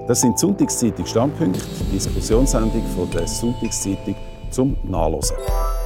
Das sind die Sonntagszeitung Standpunkte, die Diskussionssendung von der Sonntagszeitung zum Nachlesen.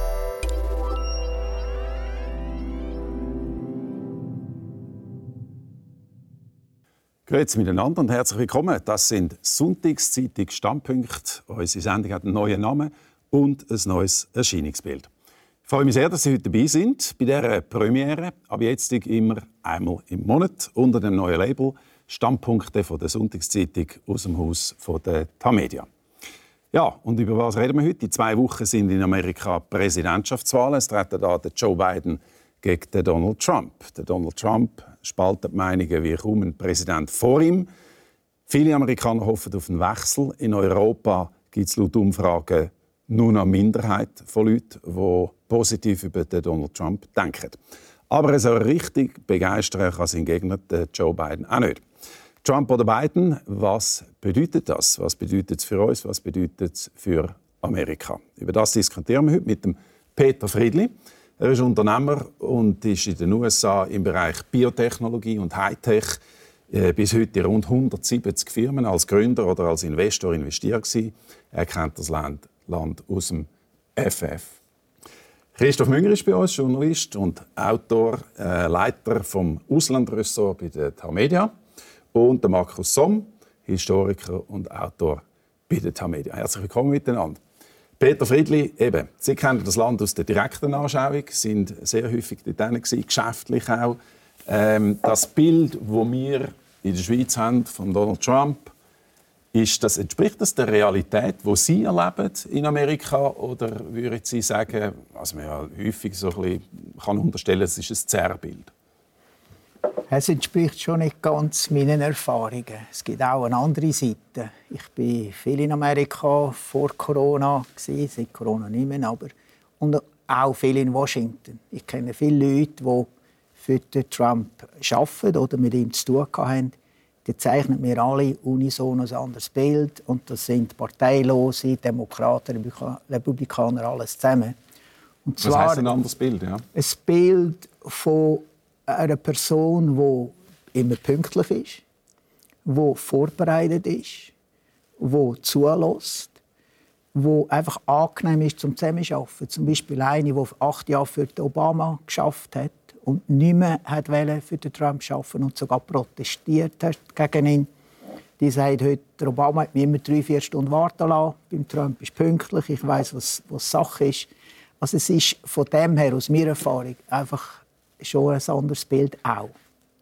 Grüezi miteinander und herzlich willkommen. Das sind Sonntagszeitung Standpunkte. Unsere Sendung hat einen neuen Namen und ein neues Erscheinungsbild. Ich freue mich sehr, dass Sie heute dabei sind bei dieser Premiere. Ab jetzt immer einmal im Monat unter dem neuen Label Standpunkte von der Sonntagszeitung aus dem Haus von der Tamedia. Ja, und über was reden wir heute? In 2 Wochen sind in Amerika Präsidentschaftswahlen. Es treten da der Joe Biden gegen den Donald Trump. Der Donald Trump spaltet Meinungen wie kaum ein Präsident vor ihm. Viele Amerikaner hoffen auf einen Wechsel. In Europa gibt es laut Umfragen nur noch eine Minderheit von Leuten, die positiv über den Donald Trump denken. Aber so richtig begeistern kann sein Gegner, Joe Biden, auch nicht. Trump oder Biden, was bedeutet das? Was bedeutet es für uns? Was bedeutet es für Amerika? Über das diskutieren wir heute mit dem Peter Friedli. Er ist Unternehmer und ist in den USA im Bereich Biotechnologie und Hightech bis heute in rund 170 Firmen als Gründer oder als Investor investiert gewesen. Er kennt das Land aus dem FF. Christoph Münger ist bei uns, Journalist und Autor, Leiter vom Auslandressort bei der Tamedia. Und der Markus Somm, Historiker und Autor bei der Tamedia. Herzlich willkommen miteinander. Peter Friedli, eben, Sie kennen das Land aus der direkten Anschauung, sind sehr häufig dort gewesen, geschäftlich auch. Das Bild, das wir in der Schweiz haben von Donald Trump, entspricht das der Realität, die Sie erleben in Amerika? Oder würden Sie sagen, was man ja häufig so ein bisschen kann unterstellen, es ist ein Zerrbild? Es entspricht schon nicht ganz meinen Erfahrungen. Es gibt auch eine andere Seite. Ich war viel in Amerika vor Corona, seit Corona nicht mehr, und auch viel in Washington. Ich kenne viele Leute, die für den Trump arbeiten oder mit ihm zu tun haben. Die zeichnen mir alle unisono ein anderes Bild. Und das sind Parteilose, Demokraten, Republikaner, alles zusammen. Und zwar, was heisst ein anderes Bild? Ja? Ein Bild von einer Person, die immer pünktlich ist, die vorbereitet ist, die zulässt, die einfach angenehm ist zum Zusammenarbeiten. Zum Beispiel eine, die 8 Jahre für Obama geschafft hat und nicht mehr für den Trump arbeiten und sogar protestiert hat gegen ihn. Die sagt heute, der Obama hat mich immer 3-4 Stunden warten lassen. Beim Trump ist pünktlich, ich weiss, was Sache ist. Also es ist von dem her, aus meiner Erfahrung, einfach schon ein anderes Bild auch.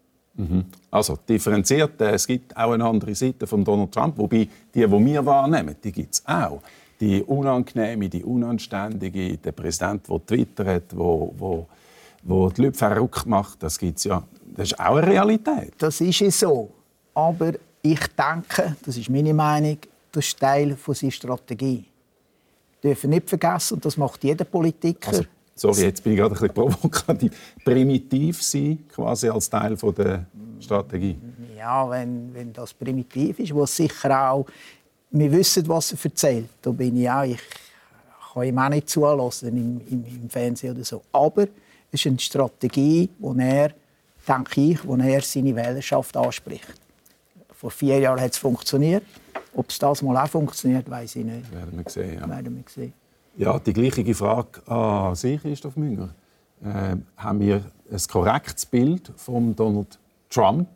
Also differenziert, es gibt auch eine andere Seite von Donald Trump, wobei die wir wahrnehmen, die gibt es auch. Die unangenehme, die unanständige, der Präsident, der twittert, wo die Leute verrückt macht, das gibt's ja. Das ist auch eine Realität. Das ist es so. Aber ich denke, das ist meine Meinung, das ist Teil von seiner Strategie. Wir dürfen nicht vergessen, und das macht jeder Politiker. Also, sorry, jetzt bin ich gerade ein bisschen provokativ. Primitiv sein, quasi als Teil der Strategie. Ja, wenn das primitiv ist, was sicher auch, wir wissen, was er erzählt. Da bin ich auch, ich kann ihm auch nicht zuhören im Fernsehen oder so. Aber es ist eine Strategie, die er, denke ich, seine Wählerschaft anspricht. Vor 4 Jahren hat es funktioniert. Ob es das mal auch funktioniert, weiß ich nicht. Werden wir sehen. Ja. Werden wir sehen. Ja, die gleiche Frage an Sie, Christoph Münger. Haben wir ein korrektes Bild von Donald Trump,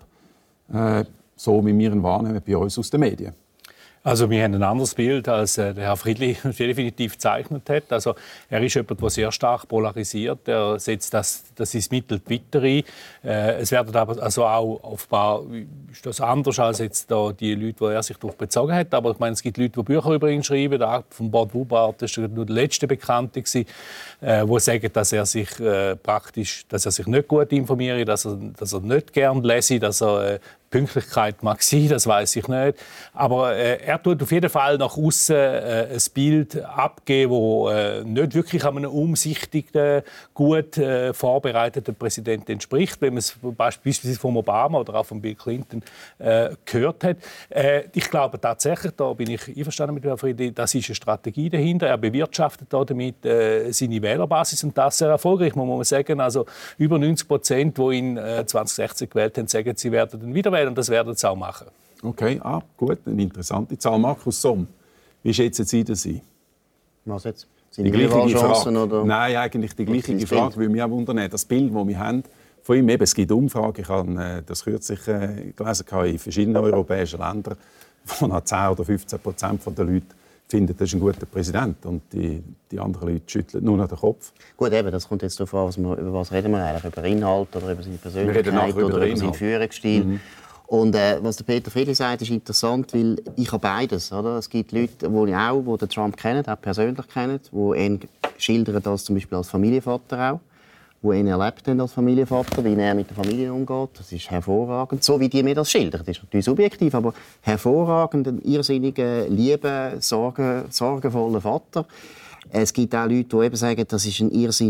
so wie wir ihn wahrnehmen bei uns aus den Medien? Also wir haben ein anderes Bild, als der Herr Friedli definitiv gezeichnet hat. Also er ist jemand, der sehr stark polarisiert. Er setzt das ins Mittel Twitter ein. Es werden aber also auch offenbar ist das anders als jetzt da die Leute, die er sich darauf bezogen hat. Aber ich meine, es gibt Leute, die Bücher über ihn schreiben. Der von Bob Woodward ist nur der letzte Bekannte gewesen, wo sagen, dass er sich nicht gut informiert, dass er nicht gern lese, dass er Pünktlichkeit mag sein, das weiß ich nicht. Aber er tut auf jeden Fall nach außen ein Bild abgeben, das nicht wirklich einem umsichtigen, gut vorbereiteten Präsidenten entspricht, wenn man es beispielsweise von Obama oder auch von Bill Clinton gehört hat. Ich glaube tatsächlich, da bin ich einverstanden mit Herrn Friedli, das ist eine Strategie dahinter. Er bewirtschaftet damit seine Wählerbasis und das sehr erfolgreich, muss man sagen. Also über 90%, die ihn 2016 gewählt haben, sagen, sie werden ihn wieder wählen und das werden sie auch machen. Okay, gut, eine interessante Zahl. Markus Somm, wie schätzen Sie das ein? Was jetzt? Die gleiche Frage. Oder? Nein, eigentlich die gleiche Frage, weil mich auch wundern, das Bild, das wir haben von ihm, eben, es gibt Umfragen, ich habe das kürzlich gelesen, in verschiedenen europäischen Ländern, wo noch 10 oder 15% der Leute finden, das ist ein guter Präsident, und die anderen Leute schütteln nur noch den Kopf. Gut, eben, das kommt jetzt darauf an, über was reden wir eigentlich, über Inhalt oder über seine Persönlichkeit oder über seinen Führungsstil. Und was der Peter Friedli sagt, ist interessant, weil ich habe beides. Oder? Es gibt Leute, die den Trump kennen, auch persönlich kennen, die ihn schildern als zum Beispiel als Familienvater auch, die ihn erlebt haben als Familienvater, wie er mit der Familie umgeht. Das ist hervorragend, so wie die mir das schildern. Das ist natürlich subjektiv, aber hervorragend, ein irrsinniger, lieber, sorgenvoller Vater. Es gibt auch Leute, die eben sagen, das ist ein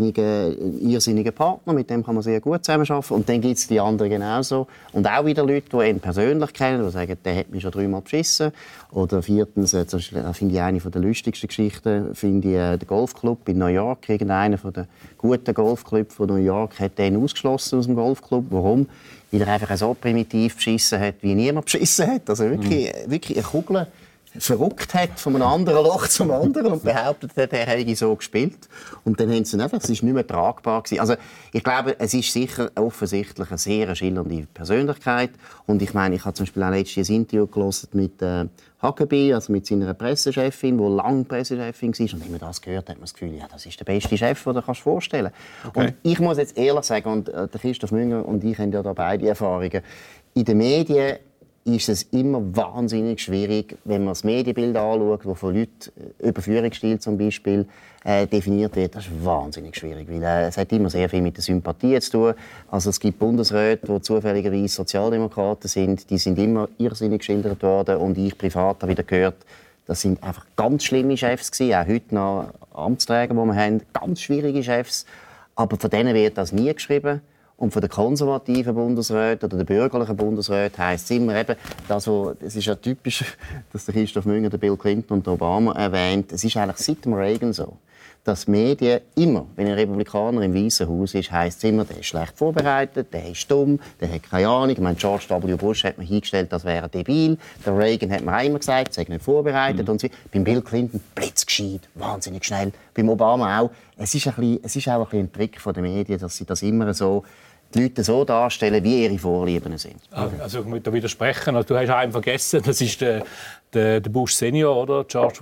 irrsinniger Partner, mit dem kann man sehr gut zusammenarbeiten. Und dann gibt es die anderen genauso. Und auch wieder Leute, die ihn persönlich kennen, die sagen, der hat mich schon 3-mal beschissen. Oder viertens, das finde ich eine der lustigsten Geschichten, der Golfclub in New York. Irgendeiner der guten Golfclubs von New York hat den ausgeschlossen aus dem Golfclub. Warum? Weil er einfach so primitiv beschissen hat, wie niemand beschissen hat. Also wirklich eine Kugel verrückt hat von einem anderen Loch zum anderen und behauptet hat, er hätte so gespielt. Und dann haben sie ihn einfach, es war nicht mehr tragbar gewesen. Also ich glaube, es ist sicher offensichtlich eine sehr schillernde Persönlichkeit. Und ich meine, ich habe zum Beispiel auch letztens ein Interview gehört mit Huckabee, also mit seiner Pressechefin, die lange Pressechefin war. Und wenn man das gehört, hat man das Gefühl, ja, das ist der beste Chef, den du dir vorstellen kannst. Okay. Und ich muss jetzt ehrlich sagen, und der Christoph Münger und ich haben ja da beide Erfahrungen, in den Medien ist es immer wahnsinnig schwierig, wenn man das Medienbild anschaut, das von Leuten über Führungsstil zum Beispiel definiert wird. Das ist wahnsinnig schwierig, weil es hat immer sehr viel mit der Sympathie zu tun. Also es gibt Bundesräte, die zufälligerweise Sozialdemokraten sind, die sind immer irrsinnig geschildert worden, und ich privat habe wieder gehört, das sind einfach ganz schlimme Chefs gewesen, auch heute noch Amtsträger, die wir haben, ganz schwierige Chefs, aber von denen wird das nie geschrieben. Und von den konservativen Bundesräten oder den bürgerlichen Bundesräten heisst es immer eben, es ist ja typisch, dass der Christoph Münger den Bill Clinton und den Obama erwähnt. Es ist eigentlich seit dem Reagan so, dass Medien immer, wenn ein Republikaner im Weißen Haus ist, heisst es immer, der ist schlecht vorbereitet, der ist dumm, der hat keine Ahnung. Ich meine, George W. Bush hat man hingestellt, das wäre debil. Der Reagan hat man auch immer gesagt, er sei nicht vorbereitet. Und so. Beim Bill Clinton blitzgescheit, wahnsinnig schnell. Beim Obama auch. Es ist auch ein bisschen ein Trick der Medien, dass sie das immer so die Leute so darstellen, wie ihre Vorlieben sind. Also ich muss da widersprechen. Du hast einen vergessen, das ist der Bush Senior, oder? George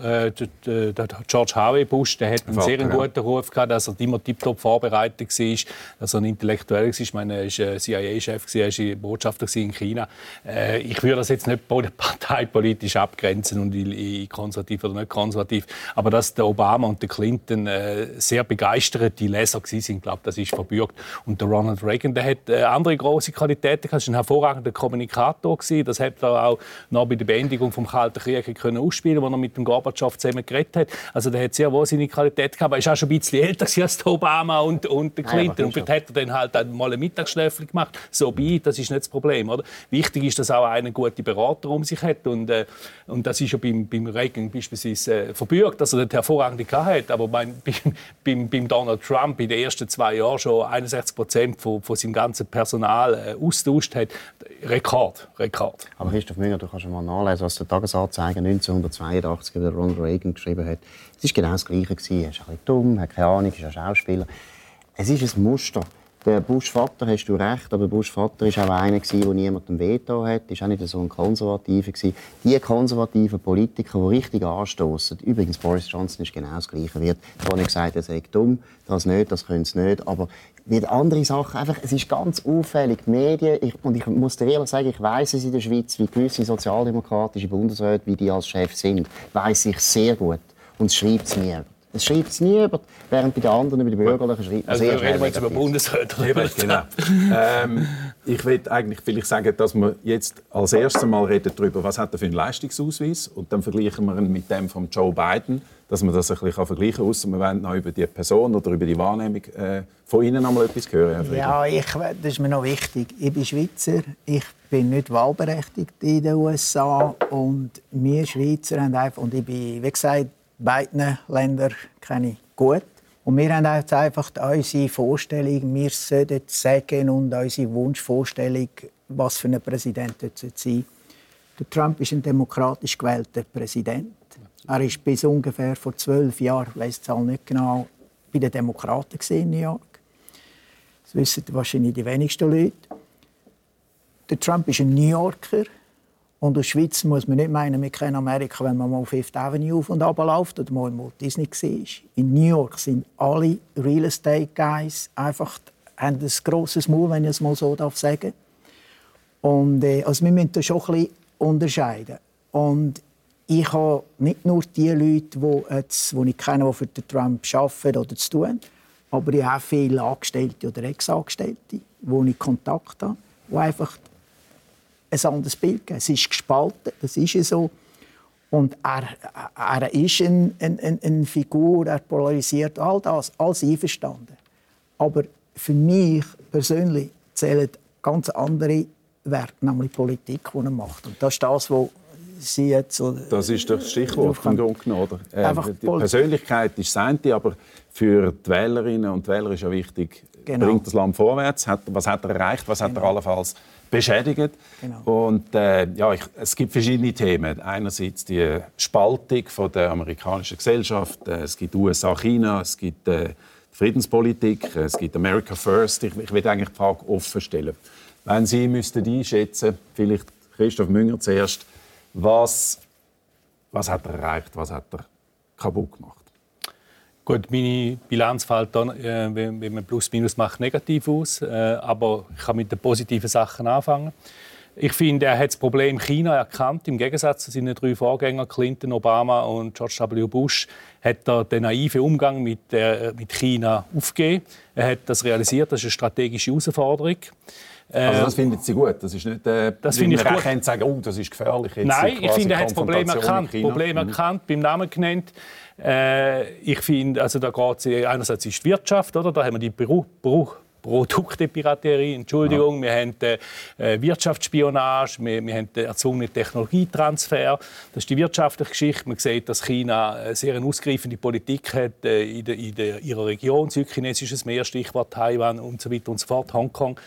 H.W. Bush, der hat einen sehr guten Ruf gehabt, dass er immer tiptop vorbereitet war, dass er ein Intellektuell war. Ich meine, er war CIA-Chef, er war Botschafter in China. Ich würde das jetzt nicht parteipolitisch abgrenzen und in konservativ oder nicht konservativ. Aber dass der Obama und der Clinton sehr begeisterte Leser waren, glaube ich, das ist verbürgt. Und der Ronald Reagan, der hat andere grosse Qualitäten gehabt. Er war ein hervorragender Kommunikator. Das hat er auch noch bei der Beendigung vom Kalten Krieg können ausspielen, wo er mit dem Gorbatschow zusammen geredet hat. Also der hat sehr wohl seine Qualität gehabt. Aber er ist auch schon ein bisschen älter als der Obama und der Clinton. Und vielleicht hat er dann halt mal ein Mittagsschläfchen gemacht. So bei, das ist nicht das Problem, oder? Wichtig ist, dass auch einer gute Berater um sich hat. Und das ist ja beim Reagan beispielsweise verbürgt, dass er das hervorragende gehabt hat. Aber beim Donald Trump in den ersten 2 Jahren schon 61% von seinem ganzen Personal austauscht hat. Rekord. Aber Christoph Münger, du kannst mal nachlesen, was der Tagesanzeiger 1982 über Ronald Reagan geschrieben hat. Es war genau das Gleiche. Er ist ein bisschen dumm, hat keine Ahnung, ist ein Schauspieler. Es ist ein Muster. Der Bush-Vater, hast du recht, aber Bush-Vater war auch einer, der niemandem Veto hat. Er war auch nicht so ein Konservativer. Die konservativen Politiker, die richtig anstoßen. Übrigens, Boris Johnson ist genau das Gleiche. Wird vorhin gesagt, er sei dumm, das nicht, das können sie nicht. Aber wird andere Sachen, einfach, es ist ganz auffällig. Die Medien, und ich muss dir ehrlich sagen, ich weiss es in der Schweiz, wie gewisse sozialdemokratische Bundesräte, wie die als Chef sind, weiss ich sehr gut. Und es schreibt es nie. Es schreibt es nie über, während bei den anderen, bei den Bürgerlichen, schreibt man sehr reden wir jetzt über Bundesräte. Genau. Ich will eigentlich vielleicht sagen, dass wir jetzt als erstes Mal reden darüber, was hat er für einen Leistungsausweis, und dann vergleichen wir ihn mit dem von Joe Biden, dass man das ein bisschen vergleichen kann, ausser wir wollen noch über die Person oder über die Wahrnehmung von Ihnen einmal etwas hören. Ja, das ist mir noch wichtig. Ich bin Schweizer, ich bin nicht wahlberechtigt in den USA, und wir Schweizer haben einfach, und ich bin, wie gesagt, beide Länder kenne ich gut. Und wir haben jetzt einfach unsere Vorstellung, wir sollten sagen, und unsere Wunschvorstellung, was für ein Präsident sein sollte. Der Trump ist ein demokratisch gewählter Präsident. Er ist bis ungefähr vor 12 Jahren, ich weiss die Zahl nicht genau, bei den Demokraten in New York. Das wissen wahrscheinlich die wenigsten Leute. Der Trump ist ein New Yorker. Und aus der Schweiz muss man nicht meinen, wir kennen Amerika, wenn man mal auf Fifth Avenue auf und runter läuft oder mal im Walt Disney war. In New York sind alle Real Estate Guys einfach, haben ein grosses Maul, wenn ich es mal so sagen darf. Und also wir müssen da schon ein bisschen unterscheiden. Und ich habe nicht nur die Leute, die ich kenne, die für den Trump arbeiten oder zu tun, aber ich habe auch viele Angestellte oder Ex-Angestellte, wo ich Kontakt habe, die einfach ein anderes Bild geben. Es ist gespalten, das ist ja so. Und er ist eine Figur, er polarisiert all das, alles einverstanden. Aber für mich persönlich zählen ganz andere Werte, nämlich Politik, die er macht. Und das ist das, was Sie jetzt so... Das ist das Stichwort im Grunde genommen. Die Persönlichkeit ist das eine, aber für die Wählerinnen und Wähler ist ja wichtig, bringt das Land vorwärts, was hat er erreicht, was hat er allenfalls beschädigt. Genau. Und es gibt verschiedene Themen. Einerseits die Spaltung von der amerikanischen Gesellschaft, es gibt USA, China, es gibt Friedenspolitik, es gibt America First. Ich will eigentlich die Frage offen stellen. Wenn Sie müssten einschätzen, vielleicht Christoph Münger zuerst, was hat er erreicht, was hat er kaputt gemacht? Gut, meine Bilanz fällt dann, wenn man Plus-Minus macht, negativ aus. Aber ich kann mit den positiven Sachen anfangen. Ich finde, er hat das Problem China erkannt. Im Gegensatz zu seinen 3 Vorgängern, Clinton, Obama und George W. Bush, hat er den naiven Umgang mit China aufgegeben. Er hat das realisiert, das ist eine strategische Herausforderung. Also das finden Sie gut? Das ist nicht, das finde ich gut. Man sagen, oh, das ist gefährlich. Jetzt nein, ich finde, er hat das Problem erkannt, beim Namen genannt. Ich finde, also da geht es einerseits ist die Wirtschaft, oder? Da haben wir die Produktepiraterie, Entschuldigung, wir haben Wirtschaftsspionage, wir haben den erzwungenen Technologietransfer. Das ist die wirtschaftliche Geschichte. Man sieht, dass China eine sehr ausgreifende Politik hat in ihrer Region, südchinesisches Meer, Stichwort Taiwan und so weiter und so fort, Hongkong.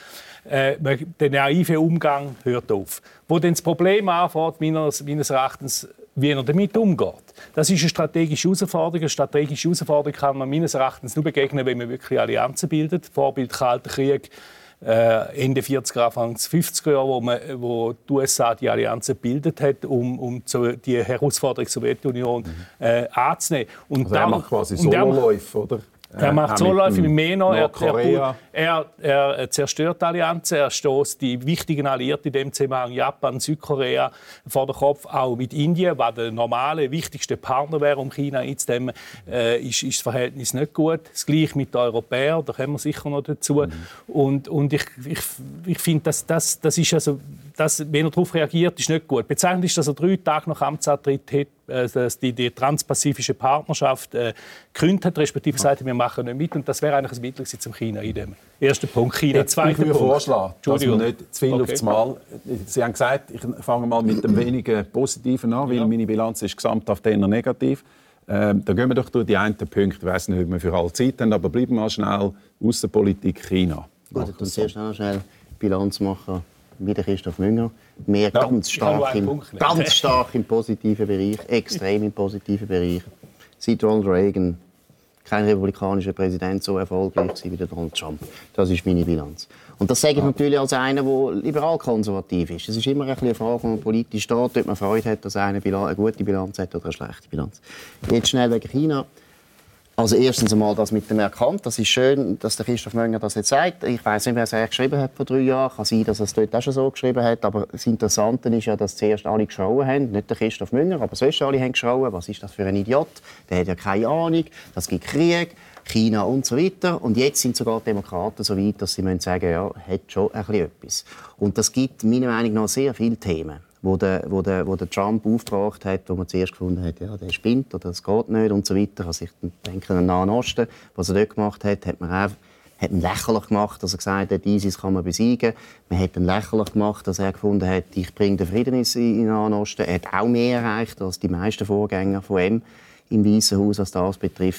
Der naive Umgang hört auf. Wo dann das Problem anfängt, meines Erachtens, wie er damit umgeht. Das ist eine strategische Herausforderung. Eine strategische Herausforderung kann man meines Erachtens nur begegnen, wenn man wirklich Allianzen bildet. Vorbild Kalter Krieg, Ende 40er, Anfang 50er Jahre, wo die USA die Allianzen gebildet hat, um die Herausforderung der Sowjetunion anzunehmen. Und also er macht quasi Sololäufe, oder? Er macht Sololäufe mit mehr noch. Er zerstört die Allianzen, er stößt die wichtigen Alliierten in dem Zusammenhang Japan, Südkorea vor den Kopf, auch mit Indien, was der normale, wichtigste Partner wäre, um China einzudämmen, ist das Verhältnis nicht gut. Das Gleiche mit den Europäern, da kommen wir sicher noch dazu. Und ich finde, das ist also, wenn er darauf reagiert, ist nicht gut. Bezeichnend ist, dass er 3 Tage nach Amtsantritt die transpazifische Partnerschaft gekündigt hat, respektive gesagt, wir machen nicht mit. Und das wäre eigentlich ein Mittel zum China eindämmen. Erster Punkt, China. Zweiter Punkt. Ich würde vorschlagen, dass wir nicht zu viel auf das Mal... Sie haben gesagt, ich fange mal mit dem wenigen Positiven an, weil meine Bilanz ist gesamthaft eher negativ. Da gehen wir doch durch die einen Punkte. Ich weiss nicht, ob wir für alle Zeit haben, aber bleiben wir mal schnell Aussenpolitik China. Gut, dann zuerst noch schnell Bilanz machen. Wie der Christoph Münger. Mehr ganz stark im positiven Bereich, extrem im positiven Bereich. Seit Ronald Reagan kein republikanischer Präsident so erfolgreich war wie der Donald Trump. Das ist meine Bilanz. Und das sage ich natürlich als einer, der liberal-konservativ ist. Es ist immer eine Frage, wo man politisch steht, ob man Freude hat, dass einer eine gute Bilanz hat oder eine schlechte Bilanz. Jetzt schnell wegen China. Also erstens einmal das mit dem erkannt. Das ist schön, dass der Christoph Münger das jetzt sagt. Ich weiss nicht, wer es eigentlich geschrieben hat vor 3 Jahren. Kann sein, dass er es dort auch schon so geschrieben hat. Aber das Interessante ist ja, dass zuerst alle geschrauen haben. Nicht der Christoph Münger, aber sonst alle haben geschrauen. Was ist das für ein Idiot? Der hat ja keine Ahnung. Das gibt Krieg, China und so weiter. Und jetzt sind sogar die Demokraten so weit, dass sie sagen, ja, hat schon ein bisschen etwas. Und das gibt meiner Meinung nach sehr viele Themen, wo der Trump aufgebracht hat, wo man zuerst gefunden hat, ja, der spinnt oder das geht nicht und so weiter. Also ich denke an den Nahen Osten, was er dort gemacht hat, hat ihn lächerlich gemacht, dass er gesagt hat, ISIS kann man besiegen. Man hat ihn lächerlich gemacht, dass er gefunden hat, ich bringe den Frieden in den Nahen Osten. Er hat auch mehr erreicht als die meisten Vorgänger von ihm im Weißen Haus, was das betrifft.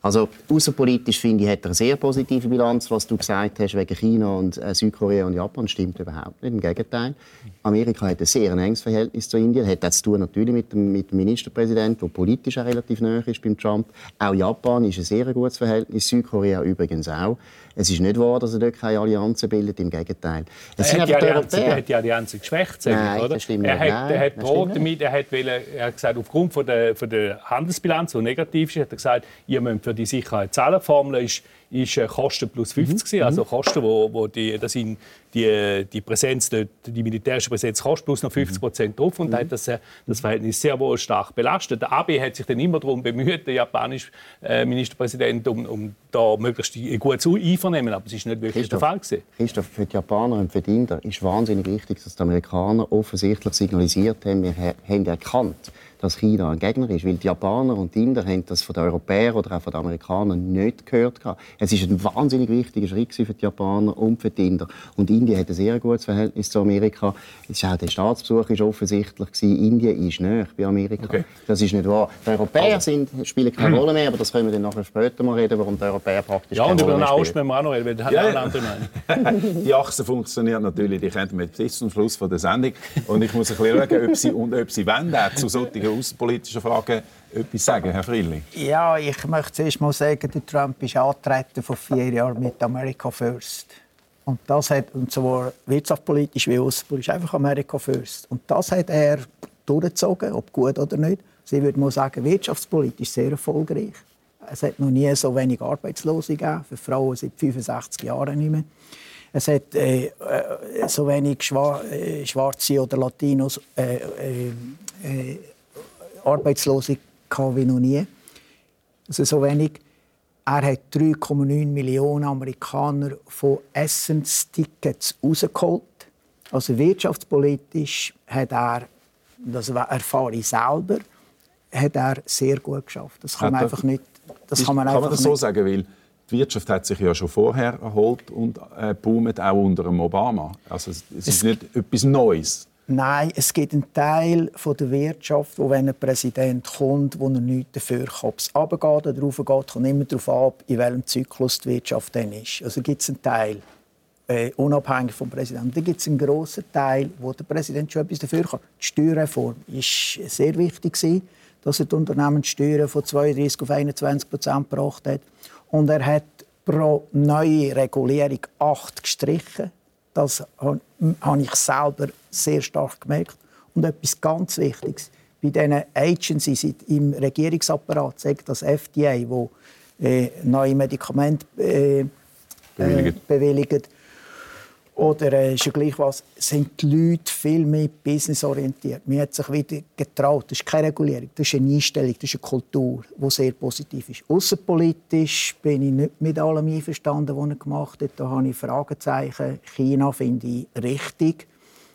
Also außenpolitisch finde ich, hat er eine sehr positive Bilanz. Was du gesagt hast wegen China und Südkorea und Japan stimmt überhaupt nicht. Im Gegenteil. Amerika hat ein sehr enges Verhältnis zu Indien. Hat das zu tun natürlich mit dem Ministerpräsidenten, der politisch auch relativ nahe ist beim Trump. Auch Japan ist ein sehr gutes Verhältnis. Südkorea übrigens auch. Es ist nicht wahr, dass er dort keine Allianzen bildet. Im Gegenteil. Er hat die Allianzen geschwächt, nein, oder? Das stimmt er nicht. Hat droht damit, er hat gesagt, aufgrund von der Handelsbilanz, die negativ ist, hat er gesagt, ihr müsst für die Sicherheit zahlen. Die Formel ist Kosten plus 50, also Kosten, wo die Präsenz, die militärische Präsenz kostet, plus noch 50% drauf. Und hat das Verhältnis sehr wohl stark belastet. Der Abe hat sich dann immer darum bemüht, der japanische Ministerpräsident, um da möglichst gut einvernehmen. Aber es ist nicht wirklich der Fall gewesen. Christoph, für die Japaner und für die Inder ist wahnsinnig wichtig, dass die Amerikaner offensichtlich signalisiert haben, wir haben erkannt, dass China ein Gegner ist. Weil die Japaner und die Inder haben das von den Europäern oder auch von den Amerikanern nicht gehört. Es ist ein wahnsinnig wichtiger Schritt für die Japaner und für die Inder. Und Indien hat ein sehr gutes Verhältnis zu Amerika. Auch der Staatsbesuch war offensichtlich. Indien ist näher bei Amerika. Okay. Das ist nicht wahr. Die Europäer spielen keine Rolle mehr, aber das können wir dann nachher später mal reden, warum die Europäer praktisch keine Rolle mehr spielen. Ja, und über den Nahost müssen wir auch noch reden, weil das hat eine andere Meinung. Die Achse funktioniert natürlich, die kennt man bis zum Schluss der Sendung. Und ich muss ein bisschen schauen, ob Sie wollen, zu solchen außenpolitischen Fragen etwas sagen, Herr Friedli. Ja, ich möchte zuerst mal sagen, der Trump ist angetreten vor 4 Jahren mit America First. Und das hat, und zwar wirtschaftspolitisch wie außenpolitisch, einfach America First. Und das hat er durchgezogen, ob gut oder nicht. Also ich würde mal sagen, wirtschaftspolitisch sehr erfolgreich. Es hat noch nie so wenig Arbeitslose gegeben, für Frauen seit 65 Jahren nicht mehr. Es hat so wenig Schwarze oder Latinos Arbeitslose wie noch nie. Also so wenig. Er hat 3,9 Millionen Amerikaner von Essenstickets rausgeholt. Also wirtschaftspolitisch hat er, das erfahre ich selber, hat er sehr gut geschafft. Das kann man einfach nicht. Kann man das so sagen, weil die Wirtschaft hat sich ja schon vorher erholt und boomt auch unter dem Obama. Also es ist nicht etwas Neues. Nein, es gibt einen Teil der Wirtschaft, wo wenn ein Präsident kommt, wo er nichts dafür kann. Ob es runtergeht oder raufgeht, kommt immer darauf ab, in welchem Zyklus die Wirtschaft dann ist. Also gibt es einen Teil, unabhängig vom Präsidenten. Dann gibt es einen grossen Teil, wo der Präsident schon etwas dafür kann. Die Steuerreform war sehr wichtig, dass er die Unternehmenssteuern von 32% auf 21% gebracht hat. Und er hat pro neue Regulierung 8 gestrichen. Das habe ich selber sehr stark gemerkt. Und etwas ganz Wichtiges, bei diesen Agencies im Regierungsapparat, sagt das FDA, wo neue Medikamente bewilligt, oder ist ja gleich was, sind die Leute viel mehr businessorientiert. Man hat sich wieder getraut. Das ist keine Regulierung, das ist eine Einstellung, das ist eine Kultur, die sehr positiv ist. Außenpolitisch bin ich nicht mit allem einverstanden, was er gemacht hat. Da habe ich Fragezeichen. China finde ich richtig.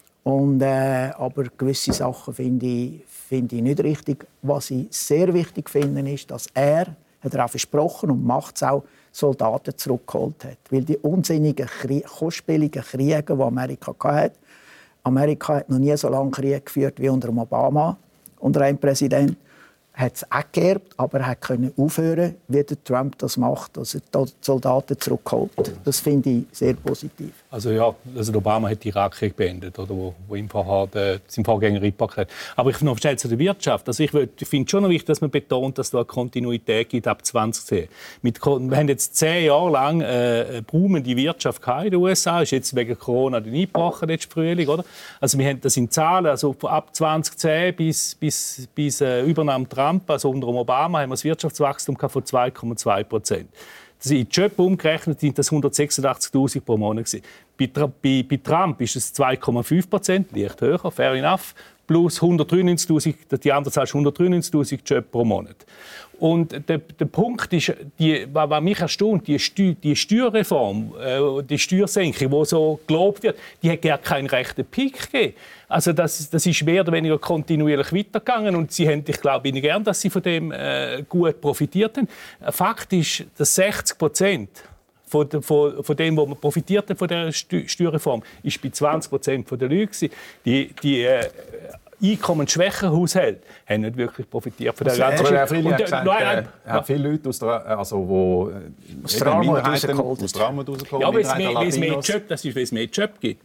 Aber gewisse Sachen finde ich nicht richtig. Was ich sehr wichtig finde, ist, dass hat er auch versprochen und macht es auch, Soldaten zurückgeholt hat. Weil die unsinnigen, kostspieligen Kriege, die Amerika hatte, Amerika hat noch nie so lange Krieg geführt wie unter Obama, unter einem Präsident, hat es auch geerbt, aber er konnte aufhören, wie der Trump das macht, dass er die Soldaten zurückholt. Das finde ich sehr positiv. Also ja, also Obama hat den Irakkrieg beendet, oder, wo ihm sein Vorgänger eingepackt hat. Aber ich noch schnell zu der Wirtschaft. Also ich finde schon noch wichtig, dass man betont, dass es eine Kontinuität gibt ab 2010. Wir haben jetzt 10 Jahre lang boomende Wirtschaft in den USA. Ist jetzt wegen Corona eingebrochen, letzten Frühling, oder? Also wir haben das in Zahlen, also ab 2010 bis Übernahme Trump, also unter Obama, haben wir das Wirtschaftswachstum von 2,2%. In die Job umgerechnet sind das 186'000 pro Monat. Bei Trump ist es 2,5%, leicht höher, fair enough, plus 193'000, die andere Zahl ist 193'000 Job pro Monat. Und der Punkt ist, was mich erstaunt, die Steuerreform, die Steuersenkung, die so gelobt wird, die hat gar keinen rechten Peak gegeben. Also das ist mehr oder weniger kontinuierlich weitergegangen und sie haben, ich glaube Ihnen gern, dass sie von dem gut profitiert haben. Fakt ist, dass 60% von dem, was man profitiert hat von der Steuerreform, ist bei 20% der Leute. einkommensschwachen Haushalte haben nicht wirklich profitiert von der ganzen Geschichte. Herr Friedli hat gesagt, er hat viele Leute aus der Armut rausgeholt. Ja, weil es mehr Job gibt.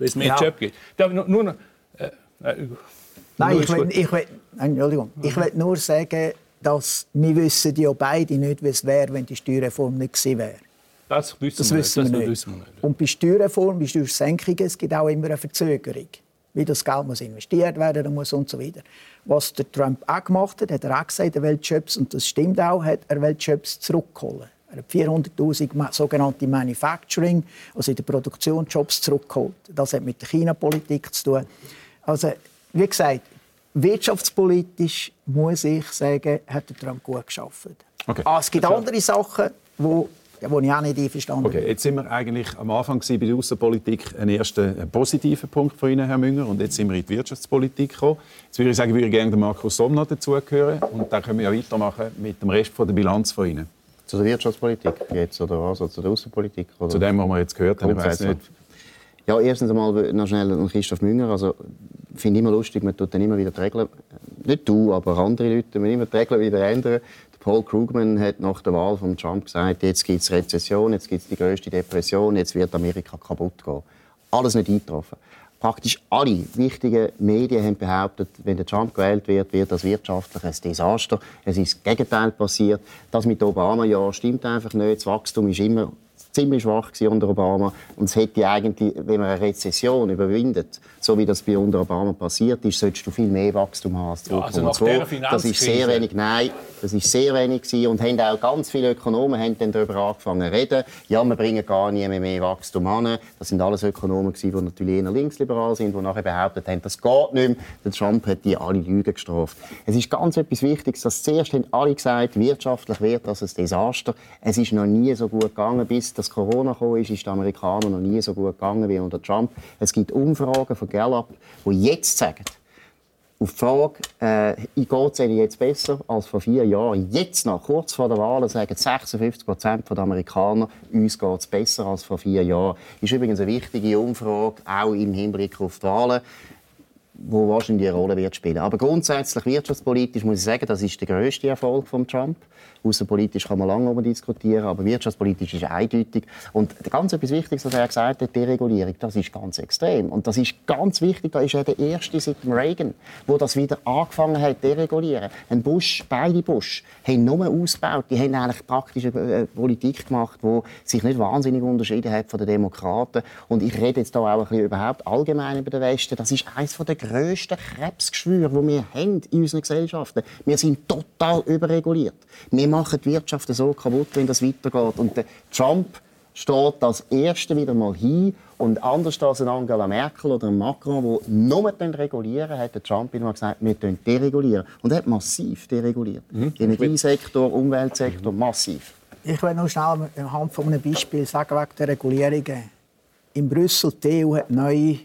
Ich will nur sagen, dass wir wissen ja beide nicht, wie es wäre, wenn die Steuerreform nicht gewesen wäre. Das wissen wir nicht. Und bei Steuerreform, bei Steuersenkungen, es gibt auch immer eine Verzögerung. Wie das Geld muss investiert werden muss und so weiter. Was der Trump auch gemacht hat, hat er auch gesagt, er will Jobs, und das stimmt auch, er will Jobs zurückholen. Er hat 400'000 sogenannte Manufacturing, also in der Produktion Jobs zurückgeholt. Das hat mit der China-Politik zu tun. Also, wie gesagt, wirtschaftspolitisch muss ich sagen, hat der Trump gut geschafft. Okay. Es gibt andere Sachen, wo ich auch nicht einverstanden bin. Okay, jetzt sind wir eigentlich am Anfang bei der Außenpolitik ein erster positiver Punkt von Ihnen, Herr Münger, und jetzt sind wir in die Wirtschaftspolitik gekommen. Jetzt würde ich sagen, würde gerne Markus Somm noch dazugehören, und dann können wir ja weitermachen mit dem Rest der Bilanz von Ihnen. Zu der Wirtschaftspolitik jetzt, oder was? Oder zu der Außenpolitik? Oder? Zu dem, was wir jetzt gehört haben, ich weiss nicht. Ja, erstens einmal noch schnell an Christoph Münger. Also, finde ich immer lustig, man tut dann immer wieder die Regeln, nicht du, aber andere Leute, man immer die Regeln wieder ändern. Paul Krugman hat nach der Wahl von Trump gesagt, jetzt gibt es Rezession, jetzt gibt es die grösste Depression, jetzt wird Amerika kaputt gehen. Alles nicht eingetroffen. Praktisch alle wichtigen Medien haben behauptet, wenn der Trump gewählt wird, wird das wirtschaftlich ein Desaster. Es ist das Gegenteil passiert. Das mit Obama stimmt einfach nicht. Das Wachstum ist immer ziemlich schwach unter Obama. Und es hätte eigentlich, wenn man eine Rezession überwindet, so wie das bei unter Obama passiert ist, solltest du viel mehr Wachstum haben als 2,2. Das ist sehr wenig. Nein, das ist sehr wenig gewesen. Und haben auch ganz viele Ökonomen haben dann darüber angefangen zu reden. Ja, wir bringen gar nie mehr Wachstum an. Das sind alles Ökonomen gewesen, die natürlich eher linksliberal sind, die nachher behauptet haben, das geht nicht mehr. Der Trump hat die alle Lügen gestraft. Es ist ganz etwas Wichtiges, dass zuerst haben alle gesagt, wirtschaftlich wird das ein Desaster. Es ist noch nie so gut gegangen, bis das Corona kam, ist den Amerikanern noch nie so gut gegangen wie unter Trump. Es gibt Umfragen von Gallup, die jetzt sagen, auf die Frage, geht es ihnen jetzt besser als vor 4 Jahren? Jetzt noch, kurz vor der Wahl, sagen 56% der Amerikaner, uns geht es besser als vor 4 Jahren. Das ist übrigens eine wichtige Umfrage, auch im Hinblick auf die Wahlen, wo wahrscheinlich eine Rolle wird spielen. Aber grundsätzlich wirtschaftspolitisch muss ich sagen, das ist der grösste Erfolg von Trump. Außenpolitisch kann man lange darüber diskutieren, aber wirtschaftspolitisch ist eindeutig. Und ganz etwas Wichtiges, was er gesagt hat, Deregulierung, das ist ganz extrem. Und das ist ganz wichtig, da ist er der Erste seit dem Reagan, wo das wieder angefangen hat, deregulieren. Beide Bush haben nur ausgebaut. Die haben eigentlich praktisch eine Politik gemacht, die sich nicht wahnsinnig unterschieden hat von den Demokraten. Und ich rede jetzt da auch ein bisschen überhaupt allgemein über den Westen. Das ist eines der grössten Krebsgeschwüre, die wir haben in unseren Gesellschaften. Wir sind total überreguliert. Wir machen die Wirtschaft so kaputt, wenn das weitergeht. Und der Trump steht als Erster wieder mal hin. Und anders als Angela Merkel oder Macron, die nur regulieren, hat der Trump immer gesagt, wir deregulieren. Und er hat massiv dereguliert. Energiesektor, Umweltsektor, massiv. Ich will noch schnell anhand von einem Beispiel sagen, wegen der Regulierungen. In Brüssel, die EU hat neue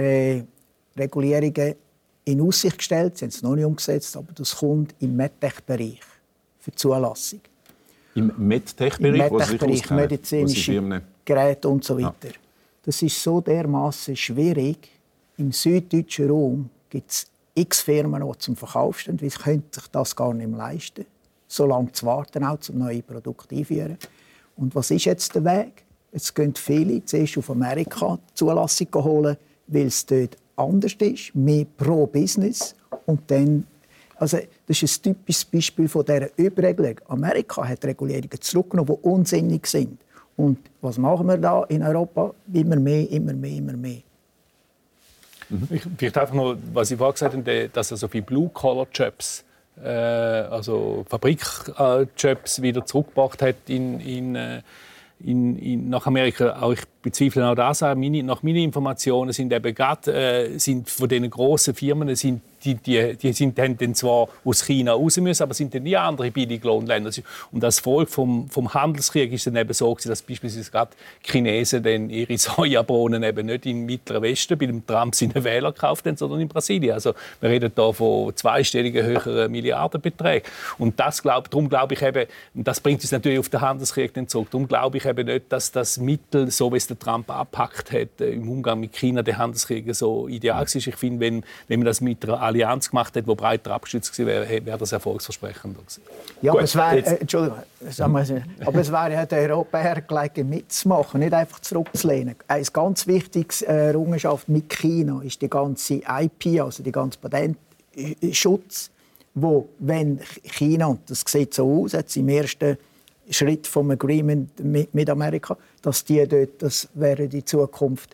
Regulierungen in Aussicht gestellt. Sie haben es noch nicht umgesetzt, aber das kommt im MedTech-Bereich. Für Zulassung. Im MedTech-Bereich, medizinische Geräte und so weiter. Ja. Das ist so dermaßen schwierig. Im süddeutschen Raum gibt es x Firmen, die zum Verkauf stehen, weil sie können sich das gar nicht mehr leisten, so lange zu warten, auch zum neue Produkt einführen. Und was ist jetzt der Weg? Jetzt gehen viele zuerst auf Amerika die Zulassung holen, weil es dort anders ist, mehr pro Business, und dann also, das ist ein typisches Beispiel von dieser Überregelung. Amerika hat Regulierungen zurückgenommen, die unsinnig sind. Und was machen wir da in Europa? Immer mehr, immer mehr, immer mehr. Vielleicht einfach noch, was ich vorhin gesagt habe, dass er so viele Blue-Collar-Jobs, also Fabrikjobs wieder zurückgebracht hat nach Amerika. Auch ich bezweifle auch das. Nach meinen Informationen sind eben gerade sind von diesen grossen Firmen haben dann zwar aus China raus müssen, aber sind dann nie andere Billiglohnländer. Und als Folge vom Handelskrieg ist es dann eben so, dass beispielsweise gerade Chinesen dann ihre Sojabohnen eben nicht im Mittleren Westen bei dem Trump seine Wähler gekauft haben, sondern in Brasilien. Also wir reden hier von zweistelligen höheren Milliardenbeträgen. Und darum glaube ich eben, und das bringt uns natürlich auf den Handelskrieg dann zurück, darum glaube ich eben nicht, dass das Mittel, so wie es der Trump abgepackt hat, im Umgang mit China, der Handelskrieg so ideal ist. Ich finde, wenn man das mit einer Allianz gemacht hätte, die breiter abgestützt gewesen wäre, wäre das erfolgsversprechender gewesen. Ja, aber es wäre, aber es wäre ja den Europäern gelegen, mitzumachen, nicht einfach zurückzulehnen. Eine ganz wichtige Errungenschaft mit China ist die ganze IP, also die ganze Patentschutz, wo, wenn China, und das sieht so aus, jetzt im ersten Schritt vom Agreement mit Amerika, dass die dort das während die Zukunft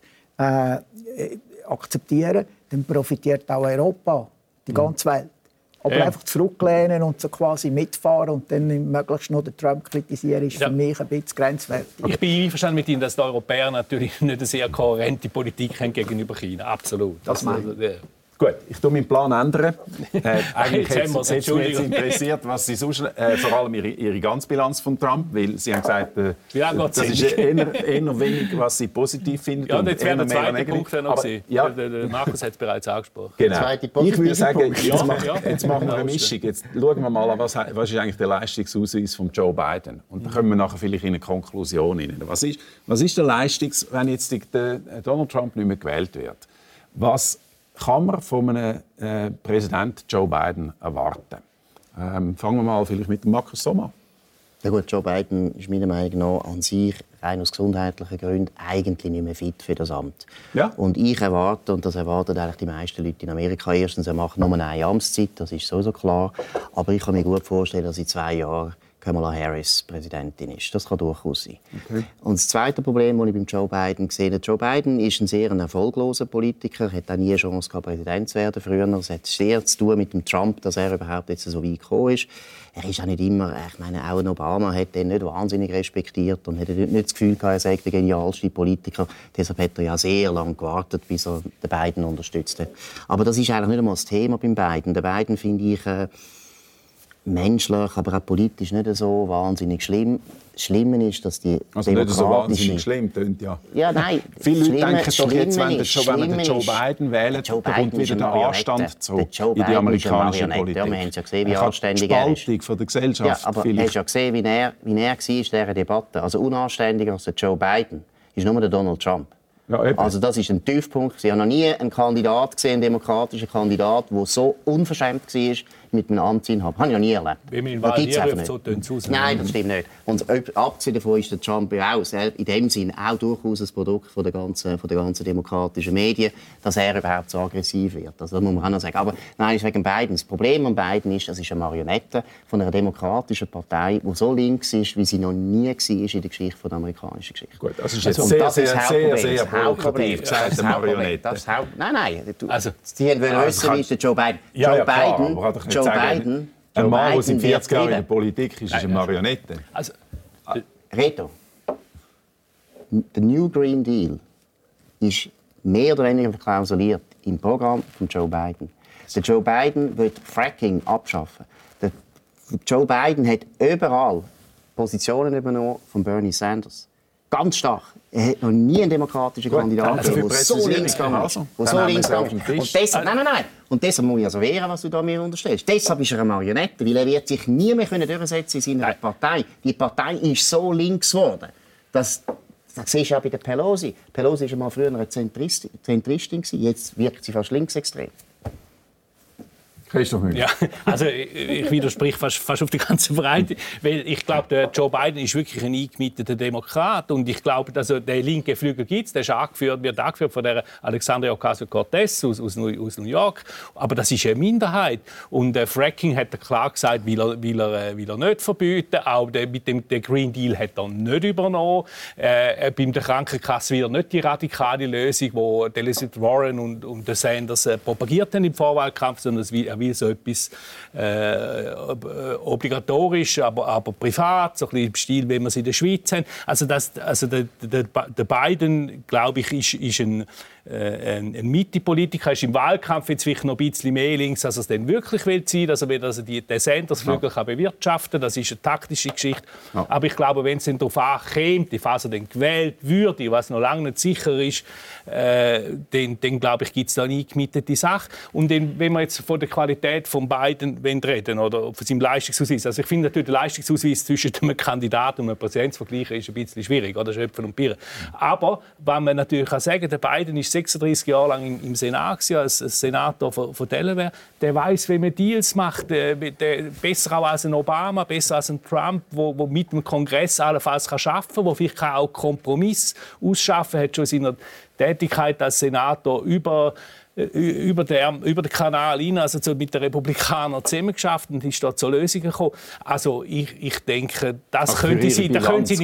akzeptieren, dann profitiert auch Europa, die ganze Welt. Aber einfach zurücklehnen und so quasi mitfahren und dann möglichst noch den Trump kritisieren, ist für mich ein bisschen grenzwertig. Ich bin einverstanden mit Ihnen, dass die Europäer natürlich nicht eine sehr kohärente Politik haben gegenüber China. Absolut. Das meine ich. Gut, ich tue meinen Plan ändern. Eigentlich hätte mich jetzt interessiert, was Sie sonst, vor allem Ihre Ganzbilanz von Trump, weil Sie haben gesagt, das ist eher wenig, was Sie positiv finden. Ja, und jetzt wäre der zweite Punkt noch gewesen. Ja. Der Markus hat es bereits angesprochen. Genau. Ich würde sagen, jetzt machen wir eine Mischung. Jetzt schauen wir mal an, was ist eigentlich der Leistungsausweis von Joe Biden. Und dann kommen wir nachher vielleicht in eine Konklusion hinein. Was ist der Leistungs, wenn jetzt der Donald Trump nicht mehr gewählt wird? Was kann man von einem Präsident Joe Biden erwarten? Fangen wir mal vielleicht mit Markus Somm an. Ja gut, Joe Biden ist meiner Meinung nach an sich, rein aus gesundheitlichen Gründen, eigentlich nicht mehr fit für das Amt. Ja. Und ich erwarte, und das erwarten eigentlich die meisten Leute in Amerika, erstens, er macht nur eine Amtszeit, das ist sowieso klar. Aber ich kann mir gut vorstellen, dass in 2 Jahren Kamala Harris Präsidentin ist. Das kann durchaus sein. Okay. Und das zweite Problem, das ich beim Joe Biden gesehen habe, Joe Biden ist ein sehr erfolgloser Politiker, hat auch nie eine Chance gehabt, Präsident zu werden früher. Es hat sehr zu tun mit dem Trump, dass er überhaupt jetzt so weit gekommen ist. Er ist auch nicht immer, ich meine, auch Obama hat ihn nicht wahnsinnig respektiert und hat nicht das Gefühl gehabt, er sei der genialste Politiker. Deshalb hat er ja sehr lange gewartet, bis er den Biden unterstützt hat. Aber das ist eigentlich nicht einmal das Thema beim Biden. Der Biden finde ich menschlich, aber auch politisch nicht so wahnsinnig schlimm. Das Schlimme ist, dass die also nicht so wahnsinnig schlimm tönt, ja. Ja, nein. Viele Leute denken doch jetzt, wenn wir Joe Biden wählen, dann kommt wieder der Anstand zurück in die amerikanische Politik. Ja, wir haben ja gesehen, wie anständig er ist. Die Spaltung von der Gesellschaft. Ja, aber hast ja gesehen, wie er war in dieser Debatte. Also unanständiger als der Joe Biden ist nur der Donald Trump. Ja, also das ist ein Tiefpunkt. Ich habe noch nie einen Kandidat gesehen, einen demokratischen Kandidat, der so unverschämt war mit einem Amtsinhaber. Habe ich noch nie erlebt. Wie man ihn Wahl so aus. Nein, das stimmt nicht. Und abgesehen davon ist der Trump ja auch in dem Sinn auch durchaus ein Produkt von der ganzen demokratischen Medien, dass er überhaupt so aggressiv wird. Also, das muss man auch noch sagen. Aber nein, ist wegen Biden. Das Problem an Biden ist, das ist eine Marionette von einer demokratischen Partei, die so links ist, wie sie noch nie war in der Geschichte der amerikanischen Geschichte. Gut, das ist jetzt sehr provokativ gesagt, eine Marionette. Nein. Sie wollen wissen, wie ist der Joe Biden. Joe Biden. Ein Mann, der seit 40 Jahren in der Politik ist eine Marionette. Also, Reto, der New Green Deal ist mehr oder weniger verklausuliert im Programm von Joe Biden. Der Joe Biden will Fracking abschaffen. Der Joe Biden hat überall Positionen übernommen von Bernie Sanders. Ganz stark. Er hat noch nie einen demokratischen Kandidaten gegeben, der so links gegangen ist. Und deshalb, nein. Und deshalb muss ich also wehren, was du da mir unterstellst. Deshalb ist er eine Marionette, weil er wird sich nie mehr durchsetzen in seiner Partei. Die Partei ist so links geworden. Das siehst du auch bei der Pelosi. Pelosi war mal früher eine Zentristin, jetzt wirkt sie fast linksextrem. Christoph Müller. Ja, also ich widerspreche fast auf die ganze Breite, weil ich glaube, der Joe Biden ist wirklich ein eingemieteter Demokrat und ich glaube, also der linke Flügel gibt es, der ist wird angeführt von der Alexandria Ocasio-Cortez aus New York, aber das ist eine Minderheit und Fracking hat er klar gesagt, will er nicht verbieten, auch mit dem Green Deal hat er nicht übernommen, beim der Krankenkasse will er nicht die radikale Lösung, die Elizabeth Warren und der Sanders propagiert haben im Vorwahlkampf, sondern er will so etwas obligatorisch, aber privat, so ein bisschen im Stil, wie wir es in der Schweiz haben. Also der Biden, glaube ich, ist ein Mitte-Politiker, ist im Wahlkampf jetzt vielleicht noch ein bisschen mehr links, als er es dann wirklich will sein, also will den Sanders-Flügel bewirtschaften, das ist eine taktische Geschichte. Ja. Aber ich glaube, wenn es dann darauf ankommt, falls er dann gewählt würde, was noch lange nicht sicher ist, dann glaube ich, gibt es da eine eingemietete Sache. Und dann, wenn wir jetzt von der Qualität von Biden reden oder von seinem Leistungsausweis, also ich finde natürlich, der Leistungsausweis zwischen einem Kandidaten und einem Präsident zu vergleichen, ist ein bisschen schwierig, oder Schöpfen und Birnen. Aber was man natürlich auch sagen, der Biden ist 36 Jahre lang im Senat als Senator von Delaware. Der weiß, wie man Deals macht. Besser auch als ein Obama, besser als ein Trump, wo mit dem Kongress allenfalls arbeiten kann, wo vielleicht auch Kompromiss ausschaffen hat, schon in seiner Tätigkeit als Senator über den Kanal hin, also mit den Republikanern zusammengeschafft und ist dort zu Lösungen gekommen. Also ich denke, das könnte seine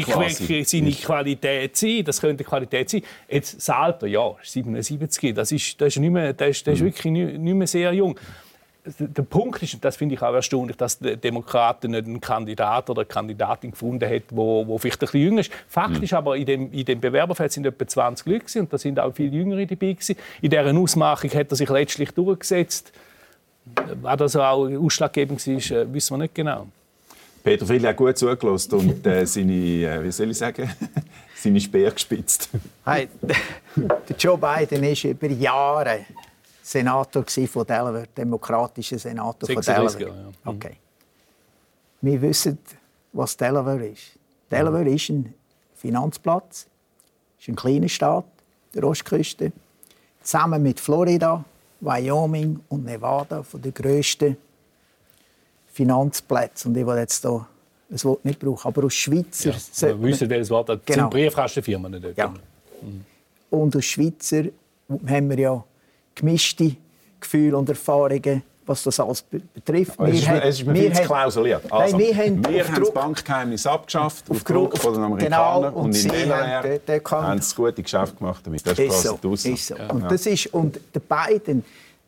Qualität sein. Das könnte Qualität sein. Jetzt das Alter, ja, 77, das ist wirklich nicht mehr sehr jung. Der Punkt ist, und das finde ich auch erstaunlich, dass die Demokraten nicht einen Kandidat oder eine Kandidatin gefunden hat, wo vielleicht ein bisschen jünger ist. Faktisch aber in dem Bewerberfeld sind etwa 20 Leute und da sind auch viele Jüngere dabei gewesen. In dieser Ausmachung hat er sich letztlich durchgesetzt. Was das auch ausschlaggebend war, wissen wir nicht genau. Peter Friedli hat gut zugelassen und seine, wie soll ich sagen, seine Speer gespitzt. Hey, der Joe Biden ist über Jahre Senator von Delaware, demokratischer Senator von Delaware. Jahre, ja. Okay. Wir wissen, was Delaware ist. Delaware ist ein Finanzplatz, ist ein kleiner Staat der Ostküste, zusammen mit Florida, Wyoming und Nevada von den grössten Finanzplätzen. Und ich will jetzt hier ein Wort nicht brauchen, aber aus Schweizer... Ja, wir wissen, welches Wort das sind Briefkastenfirmen dort. Ja. Und aus Schweizer haben wir ja gemischte Gefühle und Erfahrungen, was das alles betrifft. Es ist mir viel zu klausuliert. Also, wir haben das Bankgeheimnis abgeschafft auf Druck von den Amerikanern und in Delaware haben sie gute Geschäfte gemacht damit. Das ist so. So. Ja. Und der Biden,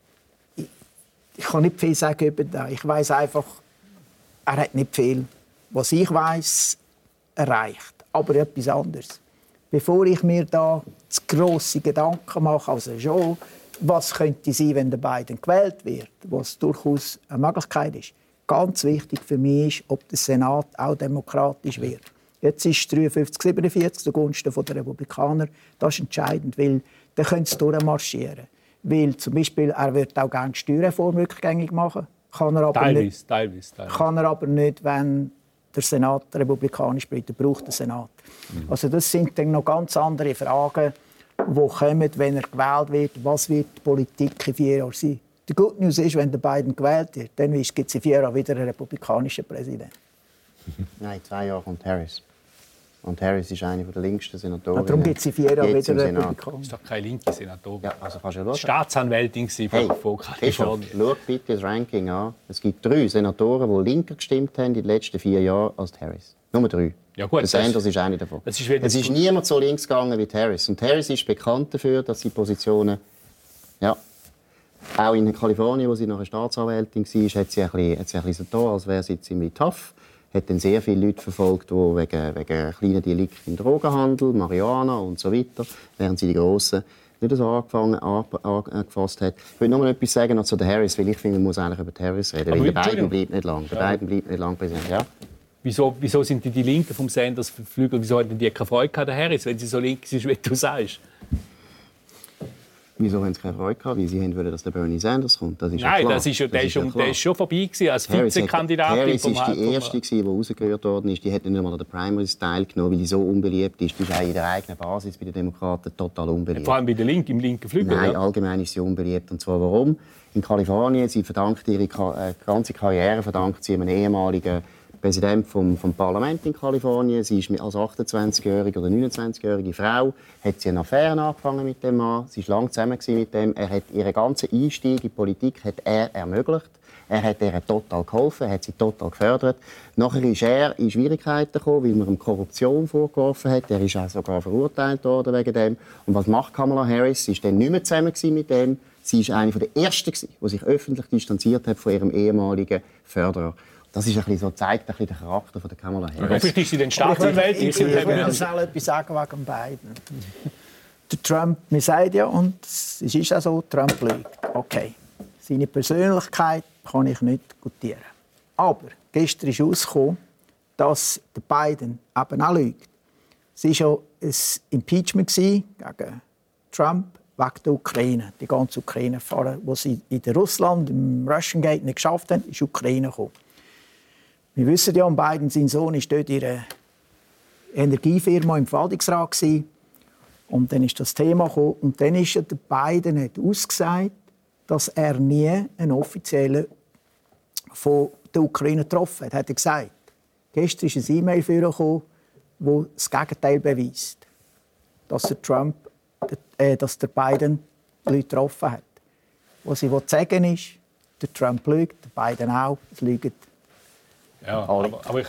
ich kann nicht viel sagen über das. Ich weiss einfach, er hat nicht viel, was ich weiss, erreicht. Aber etwas anderes. Bevor ich mir da zu grosse Gedanken mache, also schon, was könnte sein, wenn der Biden gewählt wird, was durchaus eine Möglichkeit ist. Ganz wichtig für mich ist, ob der Senat auch demokratisch wird. Jetzt ist es 53-47 zugunsten der Republikaner. Das ist entscheidend, weil dann können sie durchmarschieren. Weil zum Beispiel, er wird auch gerne die Steuerreform rückgängig machen. Kann er aber teilweise. Kann er aber nicht, wenn der Senat republikanisch bleibt. Er braucht den Senat. Also das sind dann noch ganz andere Fragen, die kommen, wenn er gewählt wird. Was wird die Politik in 4 Jahren sein? Die gute News ist, wenn der Biden gewählt wird, dann gibt es in 4 Jahren wieder einen republikanischen Präsidenten. Nein, 2 Jahre kommt Harris. Und Harris ist eine der linksten Senatoren. Darum gibt es in 4 Jahren wieder einen Republikaner. Das ist doch keine linke Senatorin. Ja, also kannst du ja Staatsanwältin von Kalifornien. Schau bitte das Ranking an. Es gibt 3 Senatoren, die linker gestimmt haben in den letzten 4 Jahren als Harris. Nur 3. Ja, gut, Sanders ist eine davon. Es ist niemand so links gegangen wie Harris. Und Harris ist bekannt dafür, dass sie Positionen, ja, auch in Kalifornien, wo sie noch eine Staatsanwältin war, hat sie ein bisschen so getan, als wäre sie ziemlich tough. Hat dann sehr viele Leute verfolgt, die wegen kleinen Delikten im Drogenhandel, Marihuana und so weiter, während sie die Grossen nicht so angefasst hat. Ich will nur etwas sagen noch zu der Harris, weil ich finde, man muss eigentlich über die Harris reden. Weil der Biden bleibt nicht lang. Der Biden bleibt nicht lang Präsident. Ja? Wieso sind die Linken vom Sanders Flügel, wieso hatten die keine Freude an der Harris, wenn sie so links ist, wie du sagst? Wieso haben sie keine Freude gehabt? Weil sie wollten, dass der Bernie Sanders kommt. Das ist Nein, ja klar. Der ist schon vorbei gewesen, als Vizekandidatin. Harris war die erste, die rausgehört worden ist. Die hat nicht einmal an den Primaries teilgenommen, weil die so unbeliebt ist. Die ist auch in der eigenen Basis bei den Demokraten total unbeliebt. Vor allem bei den Linken, im linken Flügel? Nein, ja. Allgemein ist sie unbeliebt. Und zwar warum? In Kalifornien, sie verdankt ihre ganze Karriere verdankt sie einem ehemaligen Präsident vom Parlament in Kalifornien. Sie ist als 28-jährige oder 29-jährige Frau hat sie eine Affäre angefangen mit dem Mann. Sie war lange zusammen mit dem. Er hat ihren ganzen Einstieg in die Politik hat er ermöglicht. Er hat ihr total geholfen, er hat sie total gefördert. Nachher ist er in Schwierigkeiten gekommen, weil man ihm Korruption vorgeworfen hat. Er ist auch sogar verurteilt worden wegen dem. Und was macht Kamala Harris? Sie war dann nicht mehr zusammen mit dem. Sie war eine der ersten, die sich öffentlich distanziert hat von ihrem ehemaligen Förderer. Das ist zeigt ein bisschen den Charakter von der Kamala Harris. Vielleicht ist sie den Staatsanwältin. Ich will schnell etwas sagen wegen beiden. Der Trump, man sagt ja, und es ist auch so, Trump lügt. Okay. Seine Persönlichkeit kann ich nicht gutieren. Aber gestern ist herausgekommen, dass der Biden eben auch lügt. Es war ja ein Impeachment gegen Trump wegen der Ukraine. Die ganze Ukraine fahren, wo sie in Russland, im Russian Gate nicht geschafft haben, ist die Ukraine gekommen. Wir wissen ja, Biden, sein Sohn, war dort in einer Energiefirma im Verwaltungsrat. Und dann ist das Thema gekommen. Und dann ist der Biden hat ausgesagt, dass er nie einen offiziellen von der Ukraine getroffen hat. Hat er gesagt. Gestern ist ein E-Mail vorgekommen, das das Gegenteil beweist. Dass der Biden Leute getroffen hat. Was ich sagen will, ist, der Trump lügt, der Biden auch, es lügen. Ja, aber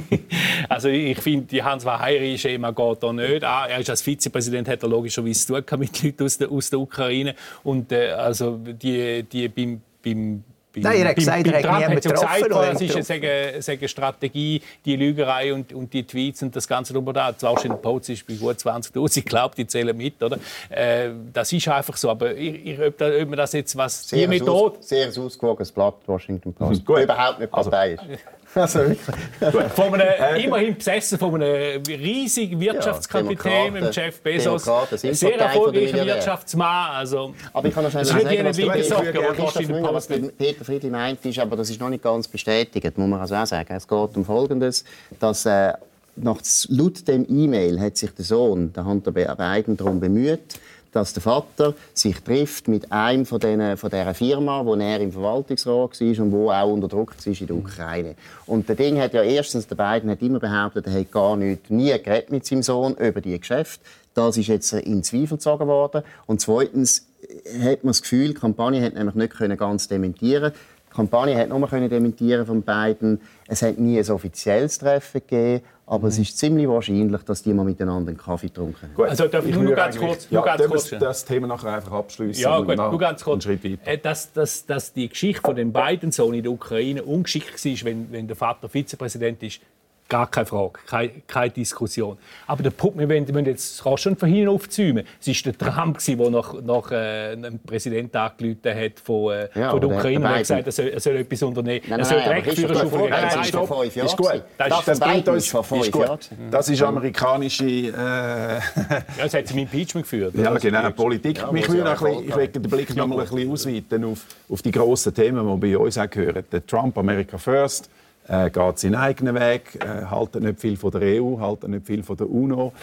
ich finde, die Hans-Wahiri-Schema geht da nicht an. Er ist als Vizepräsident, hat er logischerweise zu tun mit Leuten aus der Ukraine. Und also die beim Nein, er hat gesagt, er hat niemanden getroffen. Es ist eine Strategie, die Lügerei und die Tweets und das Ganze drüber da. Die Washington Post ist bei gut 20'000, ich glaube, die zählen mit, oder? Das ist einfach so. Aber ob man das jetzt, was sehr die Methode... Sehr ausgewogenes Blatt, Washington Post. Überhaupt nicht Partei ist. Also von einem, immerhin besessen von einem riesigen Wirtschaftskapitän, mit Jeff Bezos, ein sehr erfolgreicher Wirtschaftsmann. Also, aber ich kann noch schnell sagen, Peter Friedli meint, ist, aber das ist noch nicht ganz bestätigt, muss man also auch sagen. Es geht um Folgendes, dass laut dem E-Mail hat sich der Sohn, der Hunter Biden, darum bemüht, dass der Vater sich trifft mit einem von dieser Firma, wo er im Verwaltungsrat war und wo auch unter Druck war in der Ukraine. Und der Ding hat ja erstens, der Biden hat immer behauptet, er hätte nie geredet mit seinem Sohn über die Geschäfte. Das ist jetzt in Zweifel gezogen worden. Und zweitens hat man das Gefühl, die Kampagne hat nämlich nicht ganz dementieren. Die Kampagne hat nur dementieren von Biden. Es hat nie ein offizielles Treffen gegeben. Aber es ist ziemlich wahrscheinlich, dass die mal miteinander einen Kaffee getrunken haben. Also darf ich nur ganz kurz... das Thema nachher einfach abschließen. Ja, gut, nur ganz kurz. Dass die Geschichte von dem Biden-Sohn in der Ukraine ungeschickt war, wenn der Vater Vizepräsident ist, gar keine Frage, keine Diskussion. Aber der Punkt, wir müssen jetzt schon von hinten aufzäumen. Es war der Trump, der nach einem Präsidenten angerufen hat von der Ukraine und gesagt, er soll etwas unternehmen. Er soll direkt Führerschein von der Ist gut. Das ist amerikanische... es hat zum Impeachment geführt. Ja, genau, Politik. Ich will den Blick noch mal ein bisschen ausweiten auf die grossen Themen, die bei uns auch gehören. Der Trump, America First, geht seinen eigenen Weg, hält nicht viel von der EU, hält nicht viel von der UNO.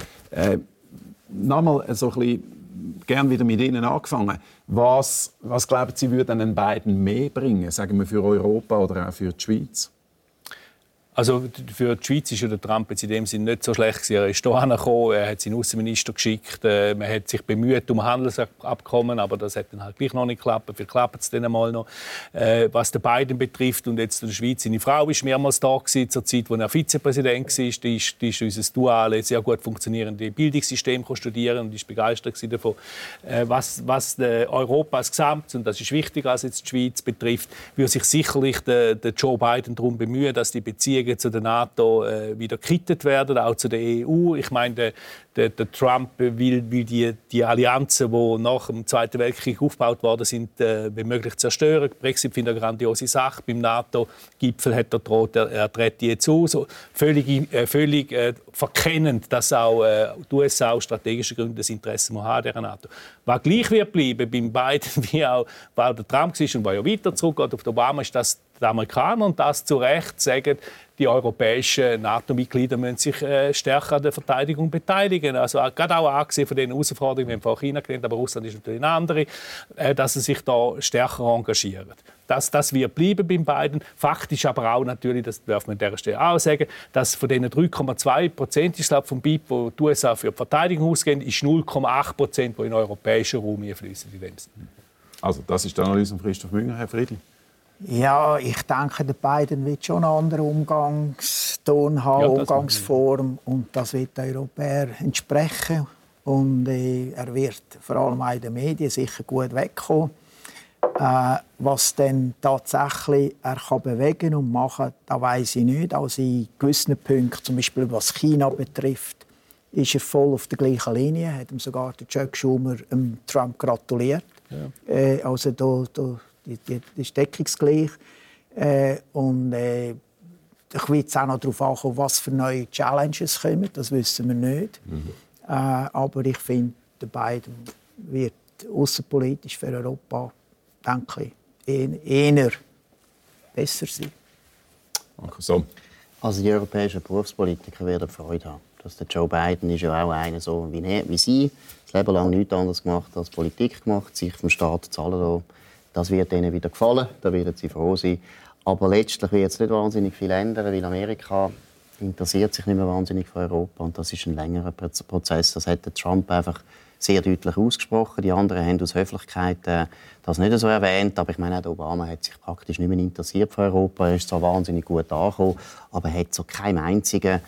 Nochmal so ein bisschen, gerne wieder mit Ihnen angefangen. Was glauben Sie, würde einen beiden mehr bringen, sagen wir für Europa oder auch für die Schweiz? Also für die Schweiz war der Trump in dem Sinne nicht so schlecht. Er ist hierher gekommen, er hat seinen Außenminister geschickt, man hat sich bemüht um Handelsabkommen, aber das hat dann halt gleich noch nicht geklappt. Vielleicht klappt es dann einmal noch. Was den Biden betrifft und jetzt die Schweiz, seine Frau war mehrmals da gewesen, zur Zeit, als er Vizepräsident war. Die ist unser duales, sehr gut funktionierendes Bildungssystem studieren und ist begeistert davon. Was Europa als Gesamt, und das ist wichtiger als jetzt die Schweiz betrifft, würde sich sicherlich der Joe Biden darum bemühen, dass die Beziehungen zu der NATO wieder gekittet werden, auch zu der EU. Ich meine, der Trump will die Allianzen, die nach dem Zweiten Weltkrieg aufgebaut worden sind, wie möglich zerstören. Brexit findet eine grandiose Sache. Beim NATO-Gipfel hat er droht, er tritt die jetzt aus. Völlig verkennend, dass auch die USA aus strategischen Gründen das Interesse haben dieser NATO. Was gleich wird bleiben beim Biden, wie auch bei der Trump war und was ja weiter zurückgeht auf Obama, ist, dass die Amerikaner, und das zu Recht, sagen, die europäischen NATO-Mitglieder müssen sich stärker an der Verteidigung beteiligen. Also gerade auch angesehen von den Herausforderungen, wir haben vorhin China genannt, aber Russland ist natürlich eine andere, dass sie sich da stärker engagieren. Das wird bleiben beim Biden. Faktisch aber auch natürlich, das darf man an dieser Stelle auch sagen, dass von diesen 3,2% vom BIP, die die USA für die Verteidigung ausgeben, ist 0,8%, die in den europäischen Raum einfließen. Also das ist die Analyse von Christoph Münger, Herr Friedli. Ja, ich denke, der Biden wird schon einen anderen Umgangston haben, Umgangsform, und das wird den Europäern entsprechen. Und er wird vor allem auch in den Medien sicher gut wegkommen. Was dann tatsächlich er kann bewegen und machen, das weiss ich nicht. Also in gewissen Punkten, zum Beispiel was China betrifft, ist er voll auf der gleichen Linie. Hat ihm sogar der Chuck Schumer Trump gratuliert. Ja. Also das ist deckungsgleich. Und ich will jetzt auch noch darauf ankommen, was für neue Challenges kommen. Das wissen wir nicht. Aber ich finde, der Biden wird außenpolitisch für Europa, denke ich, eher besser sein. Okay, so. Also die europäischen Berufspolitiker werden Freude haben. Der Joe Biden ist ja auch einer so wie sie. Das Leben lang nichts anderes gemacht als Politik gemacht, sich vom Staat zahlen lassen. Das wird ihnen wieder gefallen, da werden sie froh sein. Aber letztlich wird es nicht wahnsinnig viel ändern, weil Amerika interessiert sich nicht mehr wahnsinnig für Europa. Und das ist ein längerer Prozess. Das hat Trump einfach sehr deutlich ausgesprochen. Die anderen haben aus Höflichkeit das nicht so erwähnt. Aber ich meine, auch Obama hat sich praktisch nicht mehr interessiert für Europa. Er ist zwar wahnsinnig gut angekommen, aber er hat so keinem einzigen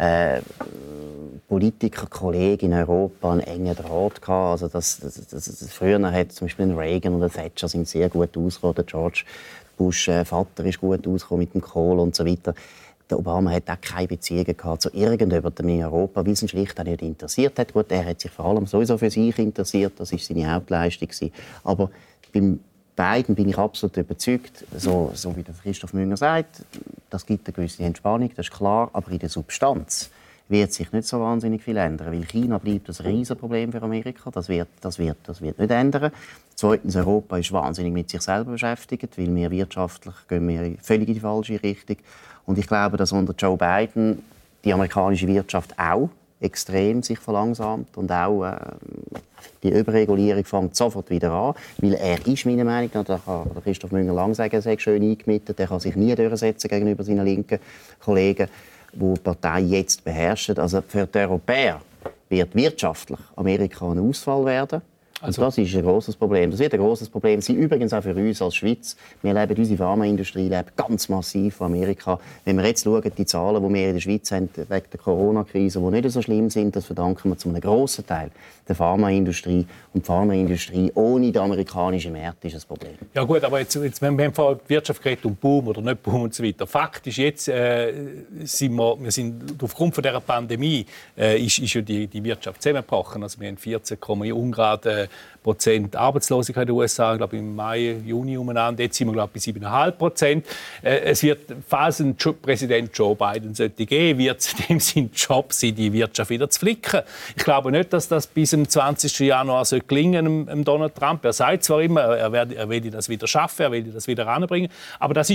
Politiker, Kollegen in Europa einen engen Draht gehabt. Also früher hat zum Beispiel Reagan und Thatcher sind sehr gut ausgekommen. Der George Bush Vater ist gut ausgekommen mit dem Kohl und so weiter. Der Obama hat auch keine Beziehungen gehabt zu irgendjemandem in Europa, weil es ihn schlicht auch nicht interessiert hat. Gut, er hat sich vor allem sowieso für sich interessiert, das war seine Hauptleistung. Aber beim Biden bin ich absolut überzeugt, so wie der Christoph Münger sagt, das gibt eine gewisse Entspannung, das ist klar, aber in der Substanz wird sich nicht so wahnsinnig viel ändern, weil China bleibt ein Riesenproblem für Amerika, das wird nicht ändern. Zweitens, Europa ist wahnsinnig mit sich selber beschäftigt, weil wir wirtschaftlich gehen wir völlig in die falsche Richtung. Und ich glaube, dass unter Joe Biden die amerikanische Wirtschaft auch extrem sich verlangsamt und auch die Überregulierung fängt sofort wieder an, weil er ist meiner Meinung nach, da kann Christoph Münger lang sagen, er sei schön eingemietet, er kann sich nie durchsetzen gegenüber seinen linken Kollegen, die Partei jetzt beherrschen. Also für die Europäer wird wirtschaftlich Amerika ein Ausfall werden. Also, das ist ein grosses Problem. Das wird ein grosses Problem sein, übrigens auch für uns als Schweiz. Unsere Pharmaindustrie lebt ganz massiv von Amerika. Wenn wir jetzt schauen, die Zahlen, die wir in der Schweiz haben, wegen der Corona-Krise, die nicht so schlimm sind, das verdanken wir zu einem grossen Teil der Pharmaindustrie. Und die Pharmaindustrie ohne die amerikanischen Märkte ist ein Problem. Ja gut, aber jetzt wir haben vorhin die Wirtschaft geredet um Boom oder nicht Boom und so weiter. Fakt ist, jetzt sind wir sind aufgrund von dieser Pandemie ist ja die Wirtschaft zusammengebrochen. Also wir haben 14, Ungrad Prozent Arbeitslosigkeit in den USA, ich glaube im Mai, Juni umeinander. Jetzt sind wir glaube ich, bei 7,5%. Es wird, falls ein Präsident Joe Biden sollte geben, wird es in dem Sinne Job sein, die Wirtschaft wieder zu flicken. Ich glaube nicht, dass das bis zum 20. Januar gelingen soll, Donald Trump. Er sagt zwar immer, er will das wieder schaffen, er will das wieder ranbringen, aber das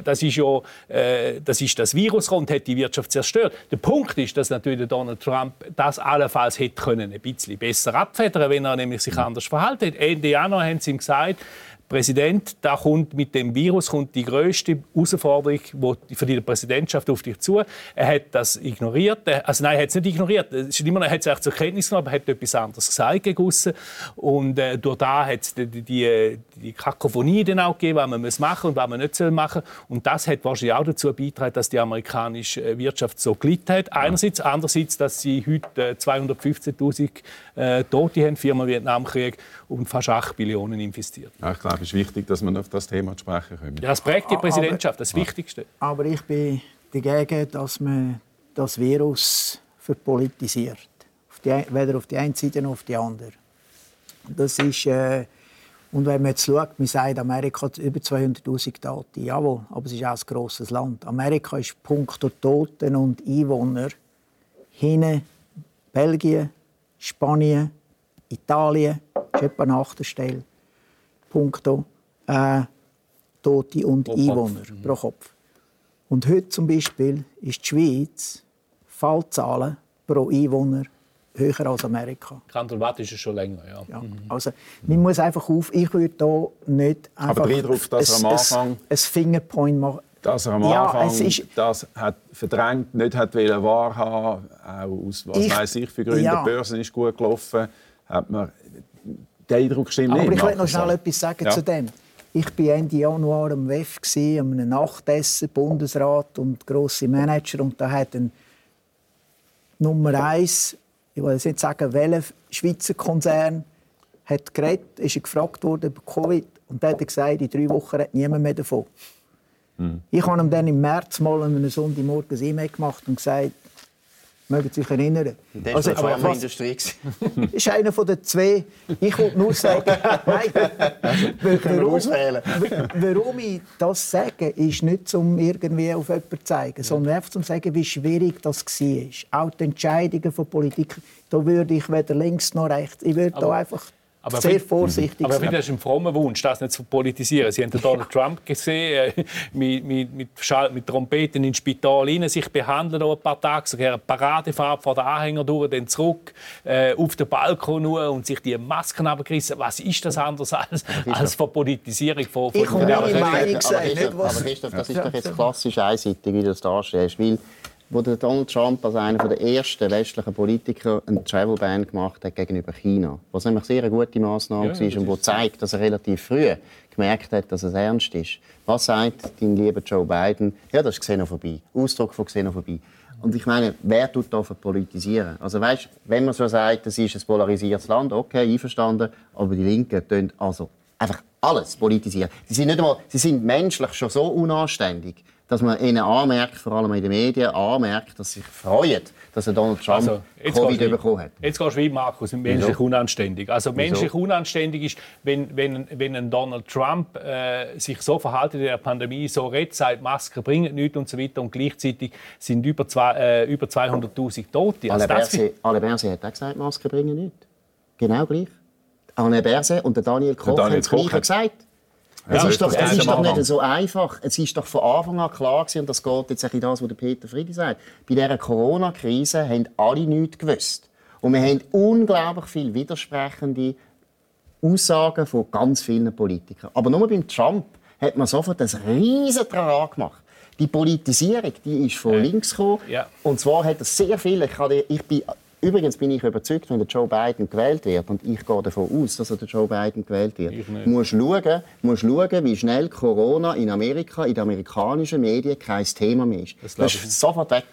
Virus und hat die Wirtschaft zerstört. Der Punkt ist, dass natürlich Donald Trump das allenfalls hätte können ein bisschen besser abfedern, wenn er nämlich sich anders verhalten. Ende Januar haben sie ihm gesagt, Präsident, mit dem Virus kommt die grösste Herausforderung für die Präsidentschaft auf dich zu. Er hat das ignoriert. Er hat es nicht ignoriert. Er hat es zur Kenntnis genommen, aber er hat etwas anderes gesagt gegen aussen. Und durch das hat es die Kakophonie dann auch gegeben, was man machen muss und was man nicht machen soll. Und das hat wahrscheinlich auch dazu beigetragen, dass die amerikanische Wirtschaft so gelitten hat. Einerseits, andererseits, dass sie heute 215'000 Tote haben, Firma Vietnamkrieg, und fast 8 Billionen investiert. Ja, ich glaube, es ist wichtig, dass man auf das Thema sprechen können. Ja, das prägt die Präsidentschaft, das Wichtigste. Aber ich bin dagegen, dass man das Virus verpolitisiert. Weder auf die eine Seite noch auf die andere. Das ist, und wenn man jetzt schaut, man sagt, Amerika hat über 200'000 Tote. Jawohl, aber es ist auch ein grosses Land. Amerika ist punkto Toten und Einwohner hinten Belgien, Spanien, Italien, ist etwa an 8. Stelle. Punkto Tote und Einwohner pro Kopf. Und heute zum Beispiel ist die Schweiz Fallzahlen pro Einwohner höher als Amerika. Kanton Waadt ist es schon länger, ja. Ja, also, man muss einfach ich würde da nicht einfach aber Eindruck, dass am Anfang ein Fingerpoint machen. Dass er am Anfang das hat verdrängt, nicht hat wahrhaben, auch aus was weiß ich für Gründe. Ja. Die Börse ist gut gelaufen, hat man den Eindruck stimmt nicht. Aber ich will noch schnell etwas sagen zu dem. Ich war Ende Januar am WEF, an einem Nachtessen, Bundesrat und grosse Manager. Und da hat ein Nummer 1, ich will jetzt nicht sagen, welcher Schweizer Konzern, hat geredet, ist gefragt worden über Covid. Und der hat gesagt, in 3 Wochen hat niemand mehr davon. Ich habe ihm dann im März mal an einem Sonntagmorgen ein E-Mail gemacht und gesagt, mögen Sie sich erinnern. Das war die Pharmaindustrie. Ist einer von den 2. Ich wollte nur sagen, warum ich das sage, ist nicht, um irgendwie auf jemanden zu zeigen, sondern einfach um zu sagen, wie schwierig das war. Auch die Entscheidungen von Politik, da würde ich weder links noch rechts, ich würde da einfach... sehr vorsichtig sein. Aber ich finde, das ist ein frommer Wunsch, das nicht zu politisieren. Sie haben den Donald Trump gesehen, mit Trompeten ins Spital rein, sich behandeln ein paar Tage, sogar eine Paradefahrt vor den Anhänger durch, dann zurück auf den Balkon nur und sich die Masken abgerissen. Was ist das anders als Verpolitisierung von Ich habe meine Meinung gesagt. Aber Christoph, das ist doch jetzt klassisch einseitig, wie du das darstellst. Weil, wo der Donald Trump als einer der ersten westlichen Politiker einen Travel-Ban gemacht hat gegenüber China, was nämlich sehr eine gute Massnahme war und wo zeigt, dass er relativ früh gemerkt hat, dass es ernst ist. Was sagt dein lieber Joe Biden? Ja, das ist Xenophobie. Ausdruck von Xenophobie. Und ich meine, wer tut da politisieren? Also weißt, wenn man so sagt, das ist ein polarisiertes Land, okay, einverstanden, aber die Linken tun also einfach alles politisieren. Sie sind menschlich schon so unanständig, dass man ihnen anmerkt, vor allem in den Medien, anmerkt, dass sie sich freuen, dass Donald Trump Covid bekommen hat. Jetzt gehst du wie Markus, menschlich unanständig. Also menschlich unanständig ist, wenn ein Donald Trump sich so verhält in der Pandemie, so redet, sagt, Masken bringen nichts und so weiter und gleichzeitig sind über 200'000 Tote. Alain Berset hat auch gesagt, Masken bringen nichts. Genau gleich. Alain Berset und Daniel Koch haben das Gleiche gesagt. Es ist doch nicht so einfach. Es ist doch von Anfang an klar gewesen, und das geht jetzt in das, was Peter Friedi sagt. Bei dieser Corona-Krise haben alle nichts gewusst. Und wir haben unglaublich viele widersprechende Aussagen von ganz vielen Politikern. Aber nur beim Trump hat man sofort ein riesen Trara gemacht. Die Politisierung, die ist von links gekommen. Ja. Und zwar hat es sehr viele. Übrigens bin ich überzeugt, wenn der Joe Biden gewählt wird, und ich gehe davon aus, dass der Joe Biden gewählt wird, musst schauen, wie schnell Corona in Amerika, in den amerikanischen Medien kein Thema mehr ist. Das ist sofort weg.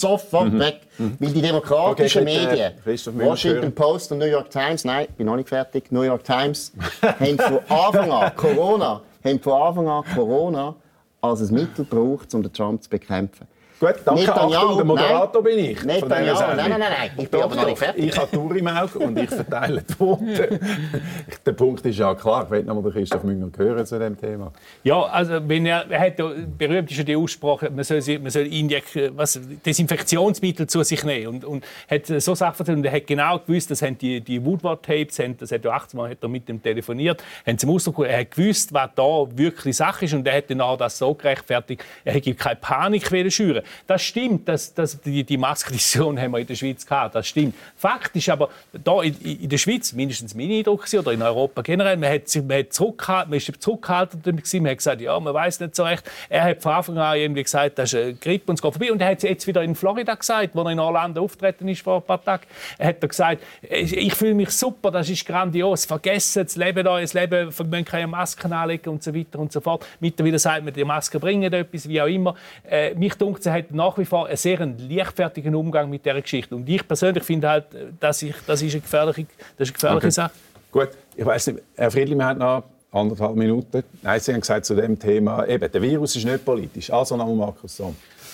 Weil die demokratischen Medien, Washington Post und New York Times, nein, ich bin noch nicht fertig, New York Times, haben von Anfang an Corona als ein Mittel gebraucht, um den Trump zu bekämpfen. Gut, danke, Achtung, der Moderator bin ich. Nein, ich bin aber noch nicht fertig. Ich habe Tour im Auge und ich verteile die Worte. Der Punkt ist ja klar. Ich will noch mal Christoph Münger hören zu diesem Thema. Ja, also wenn er hat berühmt ist ja die Aussprache, man soll Desinfektionsmittel zu sich nehmen und hat so Sachen erzählt und er hat genau gewusst, das haben die Woodward-Tapes, das hat er 18-mal mit dem telefoniert, haben zum Ausdruck gebracht, er hat gewusst, was da wirklich Sache ist und er hat dann das so gerechtfertigt, er hätte keine Panik schüren. Das stimmt, die Maskendiskussion haben wir in der Schweiz gehabt, das stimmt. Fakt ist aber, da in der Schweiz, mindestens mein Eindruck oder in Europa generell, man ist zurückgehalten, man hat gesagt, ja, man weiß nicht so recht. Er hat von Anfang an irgendwie gesagt, das ist eine Grippe und es geht vorbei. Und er hat es jetzt wieder in Florida gesagt, wo er in Orlando auftreten ist vor ein paar Tagen. Er hat gesagt, ich fühle mich super, das ist grandios, vergessen das Leben da, das Leben, wir müssen keine Masken anlegen und so weiter und so fort. Mittlerweile sagt man, die Masken bringen etwas, wie auch immer. Mich dunkt, er hat nach wie vor einen sehr leichtfertigen Umgang mit dieser Geschichte. Und ich persönlich finde halt, das ist eine gefährliche Sache. Gut, ich weiss nicht, Herr Friedli, wir haben noch 1,5 Minuten. Nein, Sie haben gesagt zu dem Thema, eben, der Virus ist nicht politisch. Also nochmal Markus Somm.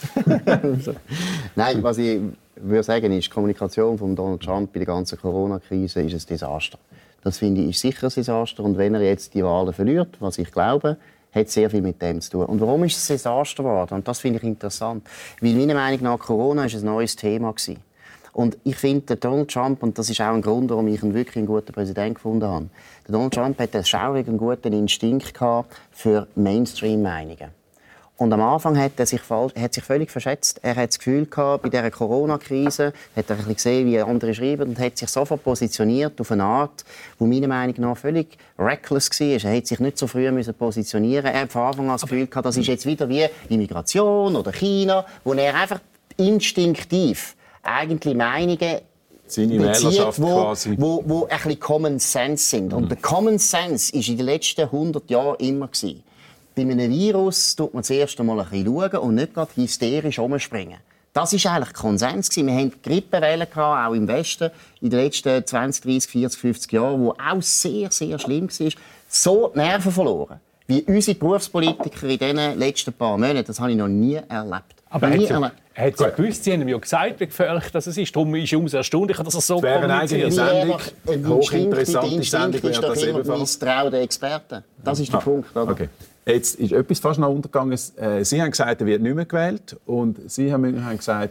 Nein, was ich würde sagen, ist, die Kommunikation von Donald Trump bei der ganzen Corona-Krise ist ein Desaster. Das finde ich ist sicher ein Desaster. Und wenn er jetzt die Wahlen verliert, was ich glaube, hat sehr viel mit dem zu tun. Und warum ist es ein Desaster geworden? Und das finde ich interessant. Weil meiner Meinung nach Corona ist ein neues Thema gewesen. Und ich finde, Donald Trump, und das ist auch ein Grund, warum ich ihn wirklich einen guten Präsidenten gefunden habe, Donald Trump hat einen schaurigen, guten Instinkt gehabt für Mainstream-Meinungen. Und am Anfang hat er sich völlig verschätzt. Er hat das Gefühl gehabt, bei dieser Corona-Krise, hat er ein bisschen gesehen, wie andere schreiben, und hat sich sofort positioniert auf eine Art, die meiner Meinung nach völlig reckless war. Er hätte sich nicht so früh positionieren müssen. Er hat von Anfang an das Gefühl gehabt, das ist jetzt wieder wie Immigration oder China, wo er einfach instinktiv eigentlich Meinungen bezieht, wo ein bisschen Common Sense sind. Und der Common Sense war in den letzten 100 Jahren immer gewesen. Bei einem Virus schaut man zuerst einmal ein bisschen schauen und nicht gerade hysterisch rumspringen. Das war eigentlich Konsens. Wir hatten Grippewellen, auch im Westen, in den letzten 20, 30, 40, 50 Jahren, wo auch sehr, sehr schlimm war. So die Nerven verloren, wie unsere Berufspolitiker in diesen letzten paar Monaten. Das habe ich noch nie erlebt. Aber er hat es gewusst, Sie haben ihm ja gesagt, wie gefährlich das ist. Darum ist es umso erstaunlicher, dass er so kommuniziert. Das wäre eine Sendung, hochinteressante Sendung. Das ist doch immer Misstrauen der Experten. Das ist der Punkt. Oder? Okay. Jetzt ist etwas fast noch untergegangen. Sie haben gesagt, er wird nicht mehr gewählt. Und Sie haben gesagt,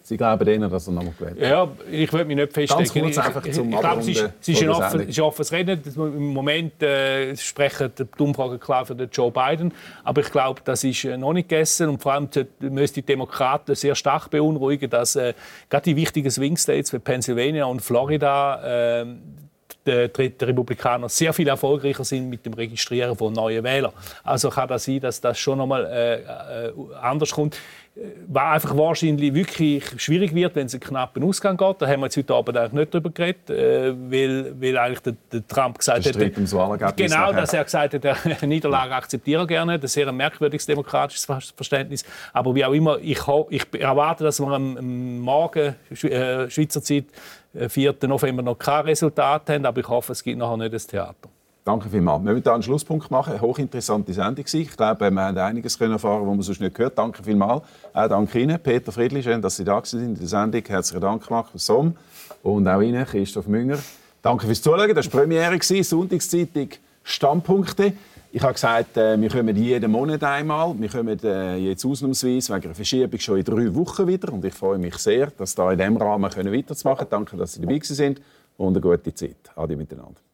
Sie glauben denen, dass er nochmal gewählt wird? Ja, ich würde mich nicht feststellen. Ganz kurz einfach zum Abrunden. Es ist ein offenes Rennen. Im Moment sprechen die Umfragen klar für den Joe Biden. Aber ich glaube, das ist noch nicht gegessen. Und vor allem müssen die Demokraten sehr stark beunruhigen, dass gerade die wichtigen Swing States wie Pennsylvania und Florida die Republikaner sehr viel erfolgreicher sind mit dem Registrieren von neuen Wählern. Also kann das sein, dass das schon einmal anders kommt. Was einfach wahrscheinlich wirklich schwierig wird, wenn es einen knappen Ausgang geht. Da haben wir jetzt heute Abend eigentlich nicht darüber geredet, weil eigentlich der Trump gesagt hat, genau, dass er gesagt hat, eine Niederlage akzeptiere er gerne. Das ist ein sehr merkwürdiges demokratisches Verständnis. Aber wie auch immer, ich erwarte, dass wir am Morgen Schweizer Zeit 4. November noch kein Resultat haben, aber ich hoffe, es gibt nachher nicht das Theater. Danke vielmals. Wir müssen hier einen Schlusspunkt machen. Eine hochinteressante Sendung. Ich glaube, wir haben einiges erfahren, was man sonst nicht gehört. Danke vielmals. Auch danke Ihnen, Peter Friedli, schön, dass Sie da sind in der Sendung. Herzlichen Dank, Markus Somm. Und auch Ihnen, Christoph Münger. Danke fürs Zuschauen. Das war die Premiere, Sonntagszeitung Standpunkte. Ich habe gesagt, wir kommen jeden Monat einmal. Wir kommen jetzt ausnahmsweise wegen einer Verschiebung schon in 3 Wochen wieder. Und ich freue mich sehr, dass da in diesem Rahmen weiterzumachen. Danke, dass Sie dabei sind und eine gute Zeit. Adi miteinander.